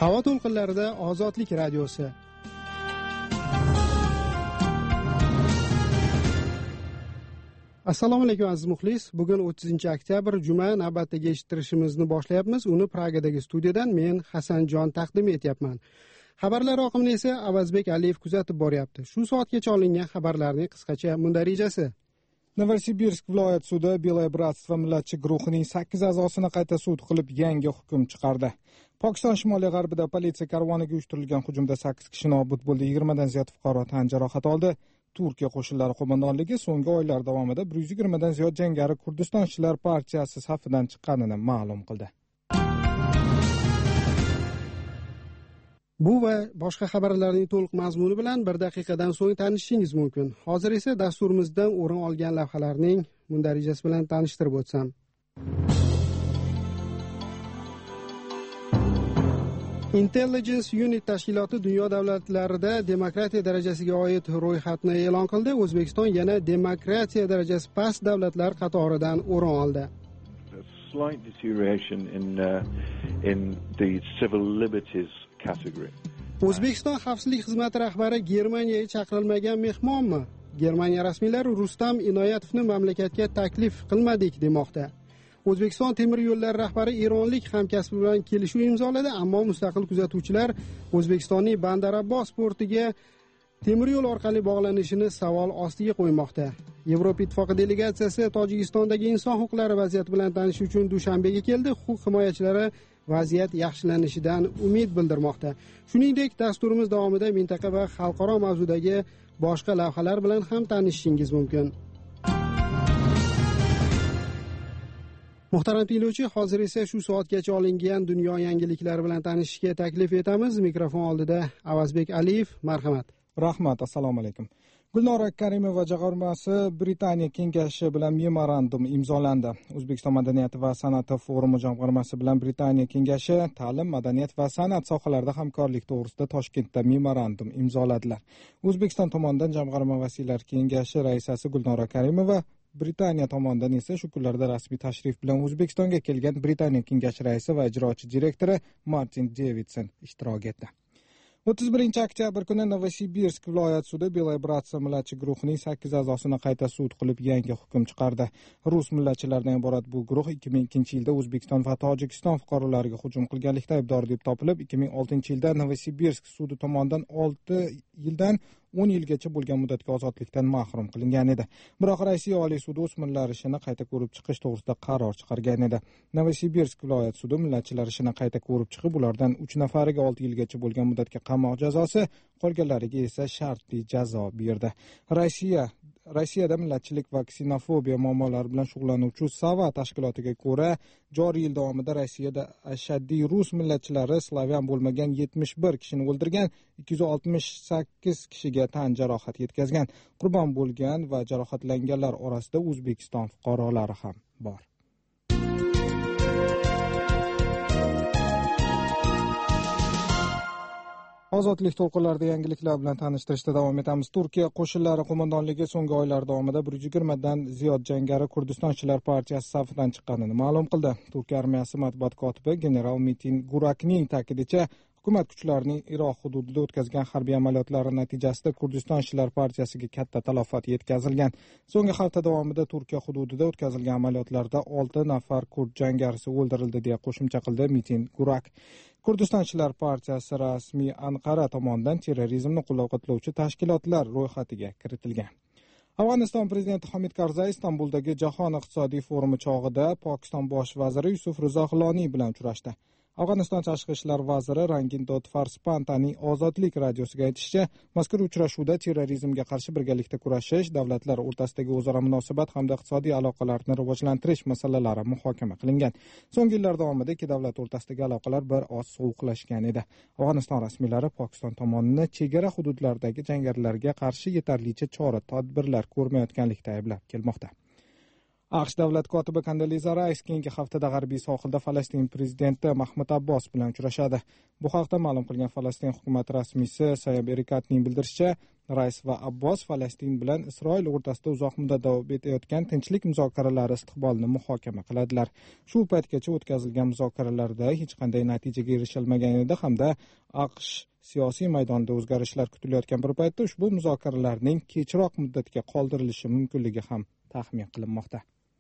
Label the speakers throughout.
Speaker 1: Havo to'lqinlarida Ozodlik radiosi. Assalomu alaykum aziz muxlis. Bugun 30-oktyabr juma, navbatdagi eshittirishimizni boshlayapmiz. Uni Pragadagi studiyadan men Hasanjon taqdim etyapman. Xabarlar oqimini esa Avazbek Aliyev kuzatib boryapti. Shu soatgacha olingan xabarlarning qisqacha mundarijasi.
Speaker 2: Novosibirsk viloyat sudi Белое bratstvo millatchi guruhining 8 a'zosini qayta sud qilib yangi hukm chiqardi. Pokiston shimoliy g'arbida politsiya karvoniga uyushtirilgan hujumda 8 kishi nobud bo'ldi, 20 dan ziyod fuqaro tan jarohat oldi. Turkiya qo'shinlari qo'mondonligi so'nggi oylar davomida 120 dan ziyod jangari Kurdiston ishchilar partiyasi safidan chiqqanini ma'lum qildi.
Speaker 1: Bu va boshqa xabarlarning to'liq mazmuni bilan 1 daqiqadan so'ng tanishishingiz mumkin. Hozir esa dasturimizdan o'rin olgan lavhalarning mundarijasi bilan tanishtirib o'tsam. Intelligence Unit tashkiloti dunyo davlatlarida demokratiya darajasiga oid ro'yxatni e'lon qildi. O'zbekiston yana demokratiya darajasi past davlatlar qatoridan o'rin oldi.
Speaker 3: Slight deterioration in the civil liberties category.
Speaker 1: O'zbekiston xavfsizlik xizmati rahbari Germaniyaga chaqirilmagan mehmonmi? Germaniya rasmiylari Rustam Inoyatovni mamlakatga taklif qilmadik demoqda. O'zbekiston temir yo'llari rahbari eronlik hamkasbi bilan kelishuv imzoladi, ammo mustaqil kuzatuvchilar O'zbekistonning Bandar Abbos portiga temir yo'l orqali bog'lanishini savol ostiga qo'ymoqda. Yevropa Ittifoqi delegatsiyasi Tojikistondagi inson huquqlari vaziyati bilan tanishish uchun Dushanbega keldi. Huquq himoyachilari vaziyat yaxshilanishidan umid bildirmoqda. Shuningdek, dasturimiz davomida mintaqa va xalqaro mavzudagi boshqa lavhalar bilan ham tanishishingiz mumkin. Muhtaram tinglovchi, hozir esa shu soatgacha olingan dunyo yangiliklari bilan tanishishga taklif etamiz. Mikrofon oldida Avazbek Aliyev, marhamat.
Speaker 2: Rahmat, assalomu alaykum. Gulnora Karimova jamg'armasi Britaniya kengashi bilan memorandum imzolandi. O'zbekiston madaniyati va san'ati forumi jamg'armasi bilan Britaniya kengashi ta'lim, madaniyat va san'at sohalarida hamkorlik to'g'risida Toshkentda memorandum imzoladilar. O'zbekiston tomonidan jamg'arma vakillar kengashi raisasi Gulnora Karimova, Britaniya tomonidan esa shu kunlarda rasmiy tashrif bilan O'zbekistonga kelgan Britaniya kengashi raisi va ijrochi direktori Martin Davidson ishtirok etdi. 31-oktyabr kuni Novosibirsk viloyat sudi Белое bratstvo millatchi guruhining 8 a'zosini qayta sud qilib yangi hukm chiqardi. Rus millatchilaridan iborat bu guruh 2002-yilda O'zbekiston va Tojikiston fuqarolariga hujum qilganlikda aybdor deb topilib, 2006-yilda Novosibirsk sudi tomonidan 6 yildan 10 yilgacha bo'lgan muddatga ozodlikdan mahrum qilingan edi. Biroq Rossiya Oliy sudi o'smirlar ishini qayta ko'rib chiqish to'g'risida qaror chiqargan edi. Novosibirsk viloyat sudi millatchilar ishini qayta ko'rib chiqib, ulardan 3 nafariga 6 yilgacha bo'lgan muddatga qamoq jazosi, qolganlariga esa shartli jazo berdi. Rossiyada millatchilik va ksenofobiya muammolari bilan shug'ullanuvchi Sava tashkilotiga ko'ra, joriy yil davomida Rossiyada ashaddiy rus millatchilari slavyan bo'lmagan 71 kishini o'ldirgan, 268 kishiga tan jarohat yetkazgan. Qurbon bo'lgan va jarohatlanganlar orasida O'zbekiston fuqarolari ham bor. Ozodlik to'lqinlarida yangiliklar bilan tanishtirishda davom etamiz. Turkiya qo'shinlari qo'mondonligi so'nggi oylar davomida 120 dan ziyod jangari Kurdiston ishchilar partiyasi safidan chiqqanini ma'lum qildi. Turkiya armiyasi matbuot kotibi general Metin Gurakning ta'kidicha, hukumat kuchlarining Iroq hududida o'tkazgan harbiy amaliyotlari natijasida Kurdiston ishchilar partiyasiga katta talafot yetkazilgan. So'nggi hafta davomida Turkiya hududida o'tkazilgan amaliyotlarda 6 nafar kurd jangarisi o'ldirildi deya qo'shimcha qildi Metin Gurak. Kurdiston ishchilar partiyasi rasmiy Anqara tomonidan terrorizmni qo'llab-quvvatlovchi tashkilotlar ro'yxatiga kiritilgan. Afg'oniston prezidenti Hamid Karzai Istanbuldagi Jahon iqtisodiy forumi chog'ida Pokiston bosh vaziri Yusuf Rizo Hiloniy bilan uchrashdi. Afg'oniston tashqi ishlar vaziri Rangin Dod Farspantaning Ozodlik radiosiga aytishicha, mazkur uchrashuvda terrorizmga qarshi birgalikda kurashish, davlatlar o'rtasidagi o'zaro munosabat hamda iqtisodiy aloqalarni rivojlantirish masalalari muhokama qilingan. So'nggi yillar davomida ikki davlat o'rtasidagi aloqalar bir oz sovuqlashgan edi. Afg'oniston rasmiylari Pokiston tomonidan chegara hududlardagi jangarilarga qarshi yetarlicha chora-tadbirlar ko'rmayotganlikda ayblab kelmoqda. AQSh davlat kotibi Kondoliza Rais keyingi haftada g'arbiy sohilda Falastin prezidenti Mahmud Abbos bilan uchrashadi. Bu haqda ma'lum qilgan Falastin hukumati rasmiysi Sayab Erikatning bildirishicha, Rais va Abbos Falastin bilan Isroil o'rtasida uzoq muddat davom etayotgan tinchlik muzokaralari istiqbolini muhokama qiladilar. Shu paytgacha o'tkazilgan muzokaralarda hech qanday natijaga erishilmagan edi hamda AQSh siyosiy maydonda o'zgarishlar kutilayotgan bir paytda ushbu muzokaralarning kechroq muddatga qoldirilishi mumkinligi ham taxmin qilinmoqda.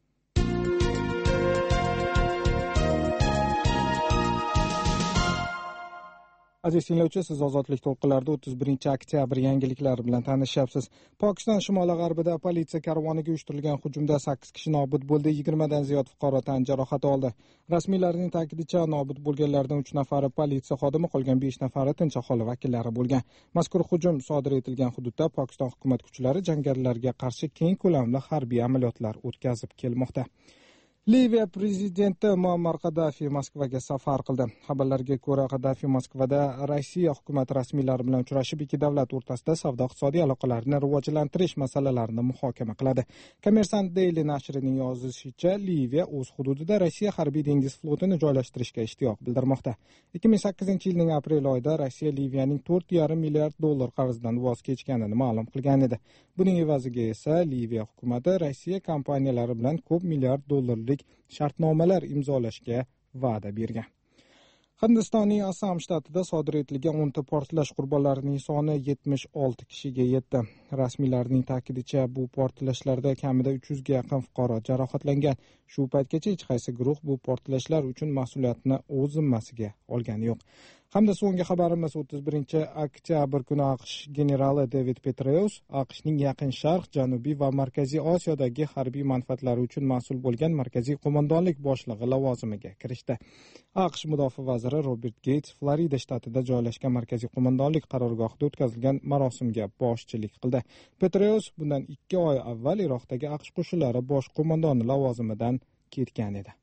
Speaker 2: Aziz tinglovchi, siz ozodlik to'lqinlarida 31-oktyabr yangiliklari bilan tanishyapsiz. Pokiston shimoli-g'arbida politsiya karvoniga uyushtirilgan hujumda 8 kishi nobud bo'ldi, 20 dan ziyod fuqaro tan jarohati oldi. Rasmiylarning ta'kidincha, nobud bo'lganlardan 3 nafari politsiya xodimi, qolgan 5 nafari tinch aholi vakillari bo'lgan. Mazkur hujum sodir etilgan hududda Pokiston hukumat kuchlari jangarilarga qarshi keng ko'lamli harbiy amaliyotlar o'tkazib kelmoqda. Liviya prezidenti Muammar Qaddafi Moskvaga safar qildi. Xabarlarga ko'ra, Qaddafi Moskvada Rossiya hukumati rasmiylari bilan uchrashib, ikki davlat o'rtasida savdo-iqtisodiy aloqalarni rivojlantirish masalalarini muhokama qiladi. Kommersant Daily nashrining yozishicha, Liviya o'z hududida Rossiya harbiy dengiz flotini joylashtirishga ishtiyoq bildirmoqda. 2008-yilning aprel oyida Rossiya Liviyaning $4,5 milliard qarzidan voz kechganini ma'lum qilgan edi. Buning evaziga esa Liviya hukumati Rossiya kompaniyalari bilan ko'p milliard dollarlik shartnomalar imzolashga va'da bergan. Hindistonning Assam shtatida sodir etilgan 10 portlash qurbonlarining soni 76 kishiga yetdi. Rasmiylarning ta'kidincha, bu portlashlarda kamida 300 ga yaqin fuqaro jarohatlangan. Shu paytgacha hech qaysi guruh bu portlashlar uchun mas'uliyatni o'z zimmasiga olgani yo'q. Hamda so'nggi xabarimiz 31-oktyabr kuni AQSh generali David Petraeus AQShning Yaqin Sharq, Janubiy va Markaziy Osiyodagi harbiy manfaatlari uchun mas'ul bo'lgan markaziy qo'mondonlik boshlig'i lavozimiga kirishdi. AQSh mudofaa vaziri Robert Gates Florida shtatida joylashgan markaziy qo'mondonlik qarorgohida o'tkazilgan marosimga boshchilik qildi. Petraeus bundan 2 oy avval Iroqdagi AQSh qo'shinlari bosh qo'mondoni lavozimidan ketgan edi.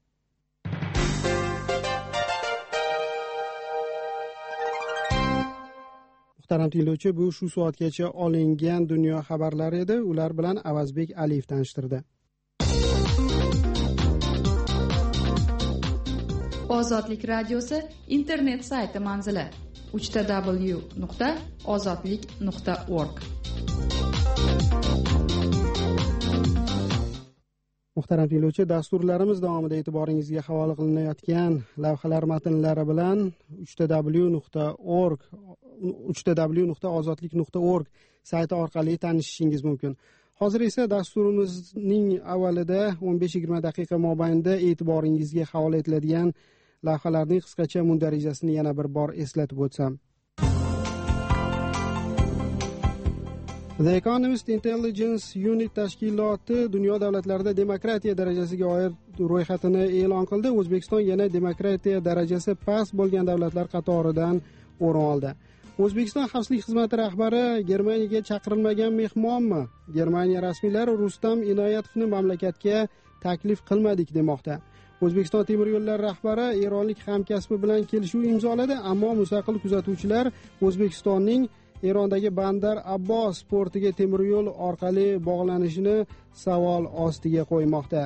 Speaker 1: Muhtaram tinglovchi, bu shu soatgacha olingan dunyo xabarlari edi. Ular bilan Avazbek Aliyev tanishtirdi.
Speaker 4: Ozodlik radiosi internet sayti manzili www.ozodlik.org.
Speaker 1: Muhtaram tinglovchi, dasturlarimiz davomida e'tiboringizga havola qilinayotgan lavhalar matnlari bilan www.ozodlik.org sayti orqali tanishishingiz mumkin. Hozir esa dasturimizning avvalida 15-20 daqiqa mobaynida e'tiboringizga havola etiladigan lavhalarning qisqacha mundarijasini yana bir bor eslatib o'tsam. The Economist Intelligence Unit tashkiloti dunyo davlatlarida demokratiya darajasiga oid ro'yxatini e'lon qildi. O'zbekiston yana demokratiya darajasi past bo'lgan davlatlar qatoridan o'rin oldi. O'zbekiston xavfsizlik xizmati rahbari Germaniyaga chaqirilmagan mehmonmi? Germaniya rasmiylari Rustam Inoyatovni mamlakatga taklif qilmadik demoqda. O'zbekiston temir yo'llari rahbari eronlik hamkasbi bilan kelishuv imzoladi, ammo mustaqil kuzatuvchilar O'zbekistonning Erondagi Bandar Abbos portiga temir yo'l orqali bog'lanishini savol ostiga qo'ymoqda.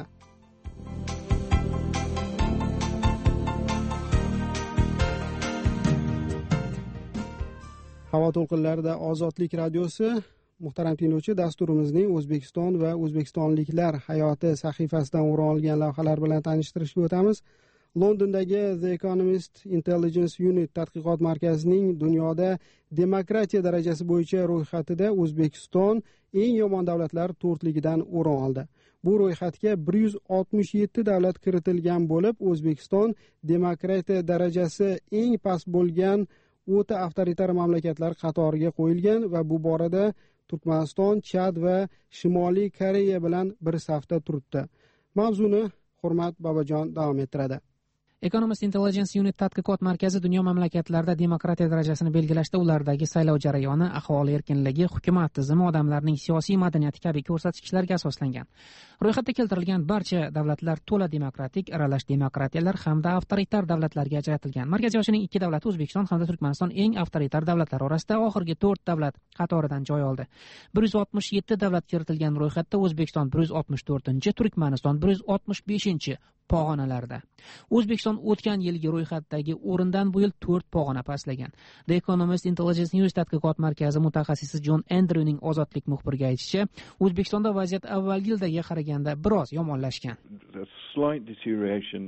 Speaker 1: Havo to'lqinlarida Ozodlik radiosi. Muhtaram tinglovchi, dasturimizning O'zbekiston va o'zbekistonliklar hayoti sahifasidan o'rin olgan lavhalar bilan tanishtirishga o'tamiz. Londondagi The Economist Intelligence Unit tadqiqot markazining dunyoda demokratiya darajasi bo'yicha ro'yxatida O'zbekiston eng yomon davlatlar 4ligidan o'rin oldi. Bu ro'yxatga 167 davlat kiritilgan bo'lib, O'zbekiston demokratiya darajasi eng past bo'lgan o'ta avtoritar mamlakatlar qatoriga qo'yilgan va bu borada Turkmaniston, Chad va Shimoliy Koreya bilan bir safda turibdi. Mavzuni Hurmat Bobojon davom ettiradi.
Speaker 5: Economist Intelligence Unit tadqiqot markazi dunyo mamlakatlarida demokratiya darajasini belgilashda ulardagi saylov jarayoni, aholi erkinligi, hukumat tizimi, odamlarning siyosiy madaniyati kabi ko'rsatkichlarga asoslangan. Ro'yxatda keltirilgan barcha davlatlar to'la demokratik, aralash demokratiyalar hamda avtoritar davlatlarga ajratilgan. Markaziy Osiyoning 2 davlati O'zbekiston hamda Turkmaniston eng avtoritar davlatlar orasida oxirgi 4 davlat qatoridan joy oldi. 167 davlat kiritilgan ro'yxatda O'zbekiston 164-chi, Turkmaniston 165-chi pog'onalarda. O'zbekiston o'tgan yilgi ro'yxatdagi o'rindan bu yil 4 pog'ona pastlagan. The Economist Intelligence News tadqiqot markazi mutaxassisi John Andrewning ozodlik muxbiriga aytishicha, O'zbekistonda vaziyat avvalgi yildagiga qaraganda biroz yomonlashgan.
Speaker 3: A slight deterioration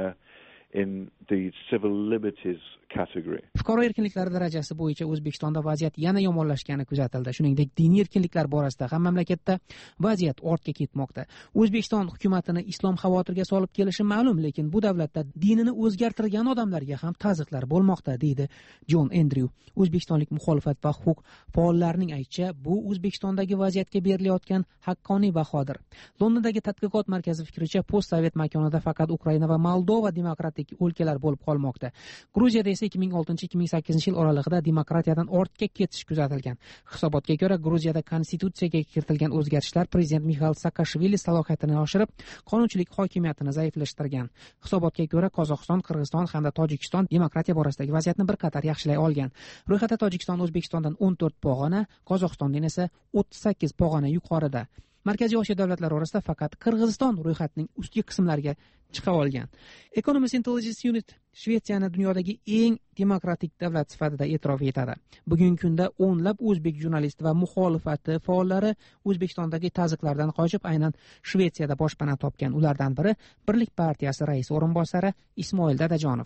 Speaker 3: in the civil liberties category.
Speaker 5: Fuqaro erkinliklari darajasi bo'yicha O'zbekistonda vaziyat yana yomonlashgani kuzatildi. Shuningdek, diniy erkinliklar borasida ham mamlakatda vaziyat ortga ketmoqda. O'zbekiston hukumatini islom xavotirga solib kelishi ma'lum, lekin bu davlatda dinini o'zgartirgan odamlarga ham taqiqlar bo'lmoqda, deydi John Andrew. O'zbekistonlik muxolifat va huquq faollarining aytishicha, bu O'zbekistondagi vaziyatga berilayotgan haqqoniy bahodir. Londondagi tadqiqot markazi fikricha, postsovet makonida faqat Ukraina va Moldova demokratik o'lkalar bo'lib qolmoqda. Gruziyada 2006-2008 yil oralig'ida demokratiyadan ortga ketish kuzatilgan. Hisobotga ko'ra, Gruziyada konstitutsiyaga kiritilgan o'zgarishlar prezident Mixail Saakashvili salohiyatini oshirib, qonunchilik hokimiyatini zaiflashtirgan. Hisobotga ko'ra, Qozog'iston, Qirg'iziston hamda Tojikiston demokratiya borasidagi vaziyatni bir qator yaxshilay olgan. Ro'yxatda Tojikiston O'zbekistondan 14 pog'ona, Qozog'istondan esa 38 pog'ona yuqorida. Markaziy Osiyo davlatlari orasida faqat Qirg'iziston ro'yxatning ustki qismlariga chiqa olgan. Economist Intelligence Unit Shvetsiyani dunyodagi eng demokratik davlat sifatida e'tirof etadi. Bugungi kunda o'nlab o'zbek jurnalist va muxolifati faollari O'zbekistondagi taqiqlardan qochib, aynan Shvetsiyada boshpana topgan. Ulardan biri Birlik partiyasi raisi o'rinbosari Ismoil Dadajonov.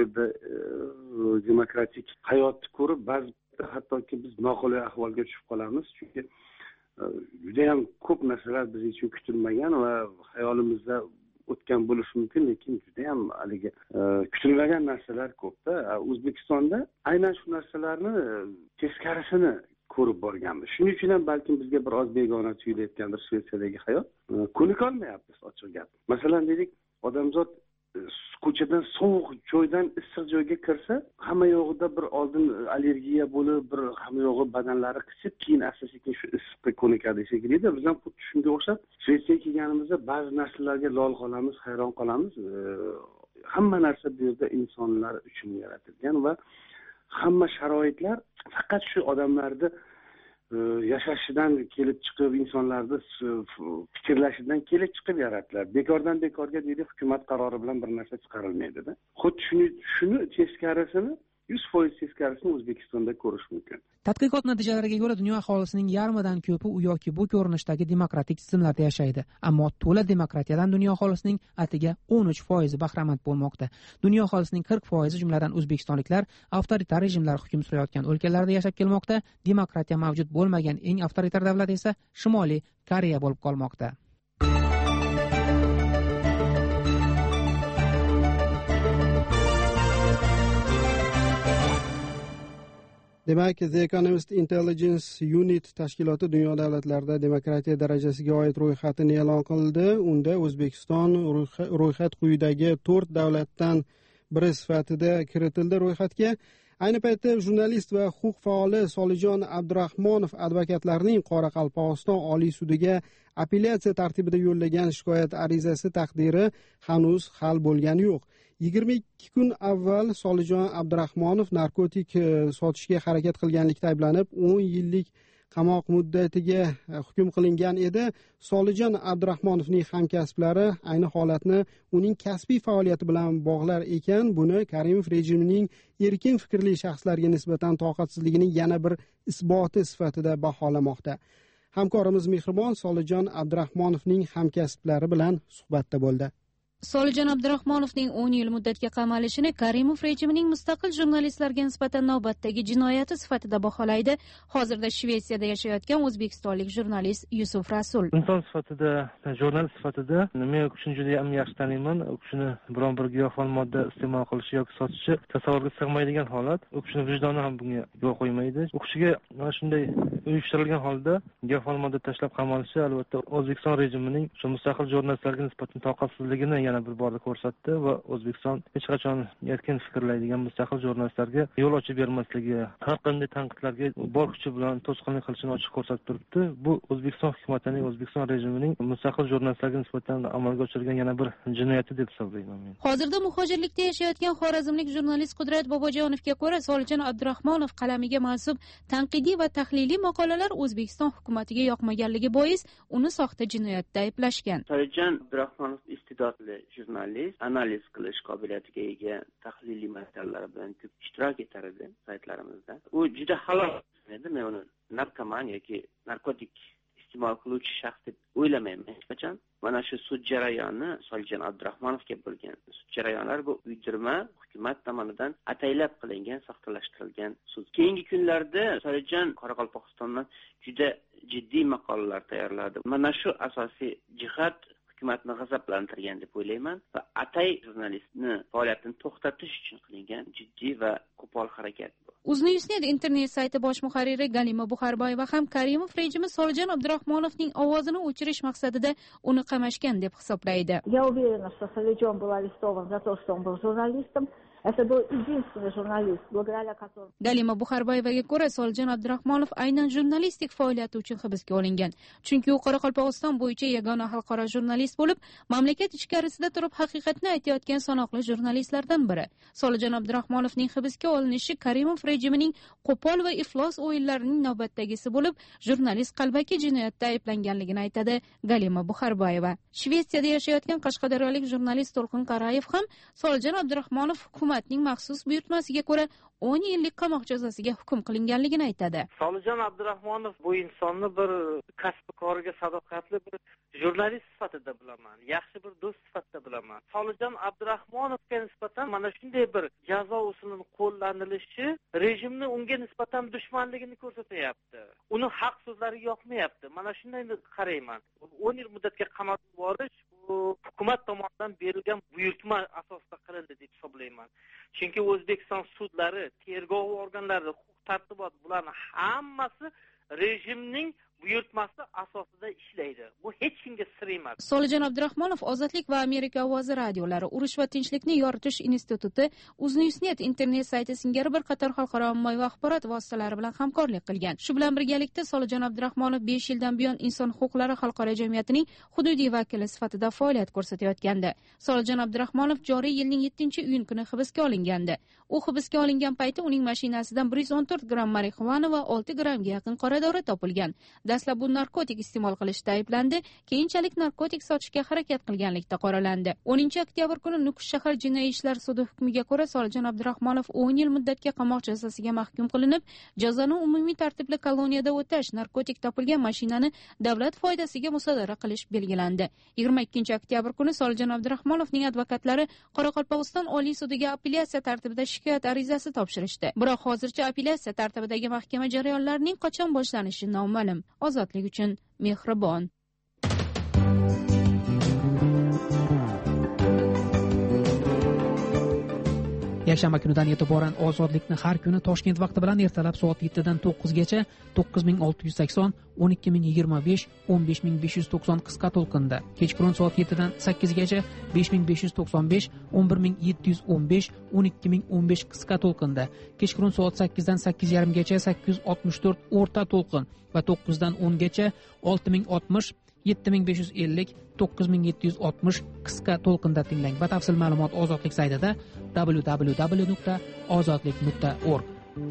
Speaker 6: Demokratik hayotni ko'rib, ba'zida hattoki biz noqulay ahvolga tushib qolamiz, chunki juda ham ko'p narsalar biz uchun kutilmagan va hayolimizda o'tgan bo'lishi mumkin, lekin juda ham haligi kutilmagan narsalar ko'pda. O'zbekistonda aynan shu narsalarni teskarisini ko'rib borganmiz. Shuning uchun ham balkim bizga biroz begona tuyulayotgandir Shvetsiyadagi hayot. Ko'nikolmayapmiz, ochiq gap. Masalan, deylik, odamzod ko'chadan sovuq joydan issiq joyga kirsa, hamma yo'g'ida bir oldin allergiya bo'lib, bir hamma yo'g'i badanlari qisib, keyin asta-sekin shu issiqqa ko'nikadi shekilli. Biz ham xuddi shunga o'xshab Shvetsiyaga kelganimizda ba'zi narsalarga lol qolamiz, hayron qolamiz. Hamma narsa bu yerda insonlar uchun yaratilgan va hamma sharoitlar faqat shu odamlarni yashashidan kelib chiqib, insonlarni fikrlashidan kelib chiqib yaratiladi. Bekordan bekorga deydi, hukumat qarori bilan bir narsa chiqarilmaydi-da. Xuddi shuni teskarisini 100% teskarisini O'zbekistonda ko'rish mumkin.
Speaker 5: Tadqiqot natijalariga ko'ra, dunyo aholisining yarmidan ko'pi u yoki bu ko'rinishdagi demokratik tizimlarda yashaydi. Ammo to'la demokratiyadan dunyo aholisining atiga 13% bahramand bo'lmoqda. Dunyo aholisining 40%, jumladan o'zbekistonliklar, avtoritar rejimlar hukm surayotgan o'lkalarda yashab kelmoqda. Demokratiya mavjud bo'lmagan eng avtoritar davlat esa Shimoliy Koreya bo'lib qolmoqda.
Speaker 1: Demak, The Economist Intelligence Unit tashkiloti dunyo davlatlarida demokratiya darajasiga oid ro'yxatini e'lon qildi. Unda O'zbekiston ro'yxat quyidagi 4 davlatdan biri sifatida kiritildi ro'yxatga. Ayni paytda jurnalist va huquq faoli Solijon Abdurahmonov advokatlarning Qoraqalpog'iston Oliy sudiga apellyatsiya tartibida yo'llagan shikoyat arizasi taqdiri hanuz hal bo'lgani yo'q. 22 kun avval Solijon Abdurahmonov narkotik sotishga harakat qilganlikda ayblanib 10 yillik qamoq muddatiga hukm qilingan edi. Solijon Abdurahmonovning hamkasblari ayni holatni uning kasbiy faoliyati bilan bog'lar ekan, buni Karimov rejimining erkin fikrli shaxslarga nisbatan toqatsizligining yana bir isboti sifatida baholamoqda. Hamkorimiz Mehribon Solijon Abdurahmonovning hamkasblari bilan suhbatda bo'ldi.
Speaker 7: Solijon Abdurahmonovning 10 yil muddatga qamalishini Karimov rejimining mustaqil jurnalistlarga nisbatan navbatdagi jinoyati sifatida baholaydi hozirda Shvetsiyada yashayotgan o'zbekistonlik jurnalist Yusuf Rasul.
Speaker 8: Inson sifatida, jurnalist sifatida men u kishini juda ham yaxshi taniyman. U kishini biron bir giyohvand modda iste'mol qilishi yoki sotishi tasavvurga sig'maydigan holat. U kishini vijdoni ham bunga yo'l qo'ymaydi. U kishiga mana shunday uyushtirilgan holda giyohvand modda tashlab qamalishi albatta O'zbekiston rejimining shu mustaqil jurnalistlarga nisbatan toqatsizligini yana bir bor ko'rsatdi va O'zbekiston hech qachon erkin fikrlaydigan mustaqil jurnalistlarga yo'l ochib bermasligi, har qanday tanqidlarga bor kuchi bilan to'sqinlik qilishini ochiq ko'rsatib turibdi. Bu O'zbekiston hukumatining, O'zbekiston rejimining mustaqil jurnalistlarga nisbatan amalga oshirgan yana bir jinoyati deb hisoblayman men.
Speaker 7: Hozirda muhojirlikda yashayotgan xorazmlik jurnalist Qudrat Bobojonovga ko'ra, Solijon Abdurahmonov qalamiga mansub tanqidiy va tahliliy maqolalar O'zbekiston hukumatiga yoqmaganligi bois uni soxta jinoyatda ayblashgan.
Speaker 9: Solijon Abdurahmonov istidodli jurnalist, analiz qilish qobiliyatiga ega, tahliliy materiallar bilan ko'p ishtirok etar edi saytlarimizda. U juda halol edi. Men uni narkoman yoki narkotik iste'mol qiluvchi shaxs deb o'ylamayman hech qachon. Mana shu sud jarayoni Solijon Abdurahmonovga bo'lgan. Sud jarayonlari bu uydirma, hukumat tomonidan ataylab qilingan, soxtalashtirilgan sud. Keyingi kunlarda Solijon Qoraqalpog'istondan juda jiddiy maqolalar tayyorladi. Mana shu asosiy jihat hukumatni g'azablantirgan deb o'ylayman va atay jurnalistni faoliyatini to'xtatish uchun qilingan jiddiy va qo'pol harakat bu.
Speaker 7: Uznewsnet internet sayti bosh muharriri Galima Buxarboyeva ham Karimov rejimi Solijon Abdurahmonovning ovozini o'chirish maqsadida uni qamashgan deb hisoblaydi.
Speaker 10: Я уверена, что Солиджон был арестован за то, что он был журналистом. Это был единственный журналист, благодаря которому...
Speaker 7: Galima Buxarboyevaga ko'ra, Solijon Abdurahmonov aynan jurnalistik faoliyati uchun hibsga olingan. Chunki u Qoraqalpog'iston bo'yicha yagona xalqaro jurnalist bo'lib, mamlakat ichkarisida turib haqiqatni aytayotgan sanoqli jurnalistlardan biri. Solijon Abdurahmonovning hibsga olinishi Karimov rejimining qo'pol va iflos o'yinlarining navbatdagisi bo'lib, jurnalist qalbaki jinoyatda ayblanganligini aytadi Galima Buxarboyeva. Shvetsiyada yashayotgan qashqadaryolik jurnalist To'lqin Qarayev ham Solijon Abdurahmonov hukumatning maxsus buyurtmasiga ko'ra 10 yillik qamoq jazosiga hukm qilinganligini aytadi.
Speaker 11: Solijon Abdurahmonov bu insonni bir kasb-koriga sadoqatli bir jurnalist sifatida bilaman, yaxshi bir do'st sifatida bilaman. Solijon Abdurahmonovga nisbatan mana shunday bir jazo usulining qo'llanilishi rejimni unga nisbatan dushmanligini ko'rsatyapti. Uni haq so'zlari yoqmayapti. Mana shunday qarayman. 10 yil muddatga qamoqqa yuborish bu hukumat tomonidan berilgan buyurtma asosida qilindi deb hisoblayman. Chunki O'zbekiston sudlari, tergov organlari, huquq-tartibot bularning hammasi rejimning buyurtmasi asosida ishlaydi. Bu hech kimga sir emas.
Speaker 7: Solijon Abdurahmonov Ozodlik va Amerika ovozi radiolari, Urush va tinchlikni yoritish instituti, Uznewsnet internet sayti singari bir qator xalqaro ommaviy axborot vositalari bilan hamkorlik qilgan. Shu bilan birgalikda Solijon Abdurahmonov 5 yildan buyon inson huquqlari xalqaro jamiyatining hududiy vakili sifatida faoliyat ko'rsatayotgandi. Solijon Abdurahmonov joriy yilning 7-iyun kuni hibsga olingandi. U hibsga olingan payti uning mashinasidan 114 gramm marixuana va 6 grammga yaqin qora dori topilgan. Dastlab bu narkotik iste'mol qilishda ayblandi, keyinchalik narkotik sotishga harakat qilganlikda qoralandi. 10 oktyabr kuni Nukus shahar jinoiy ishlar sudi hukmiga ko'ra Solijon Abdurahmonov 10 yil muddatga qamoq jazosiga mahkum qilinib, jazoni umumiy tartibli koloniyada o'tash, narkotik topilgan mashinani davlat foydasiga musodara qilish belgilandi. 22 oktyabr kuni Solijon Abdurahmonovning advokatlari Qoraqalpog'iston Oliy sudiga apellyatsiya tartibida shikoyat arizasi topshirishdi. Biroq hozircha apellyatsiya tartibidagi mahkama jarayonlarining qachon boshlanishi noma'lum. Ozodlik uchun mehribon.
Speaker 5: Yakshanba kunidan e'tiboran Ozodlikni har kuni Toshkent vaqti bilan ertalab soat 7 dan 9 gacha 9680, 12025, 15590 qisqa to'lqinda, kechqurun soat 7 dan 8 gacha 5595, 11715, 12015 qisqa to'lqinda, kechqurun soat 8 dan 8:30 gacha 864 o'rta to'lqin va 9 dan 10 gacha 6060, 7550, 9760 qisqa to'lqinda tinglang. Batafsil ma'lumot Ozodlik saytida www.ozodlik.org.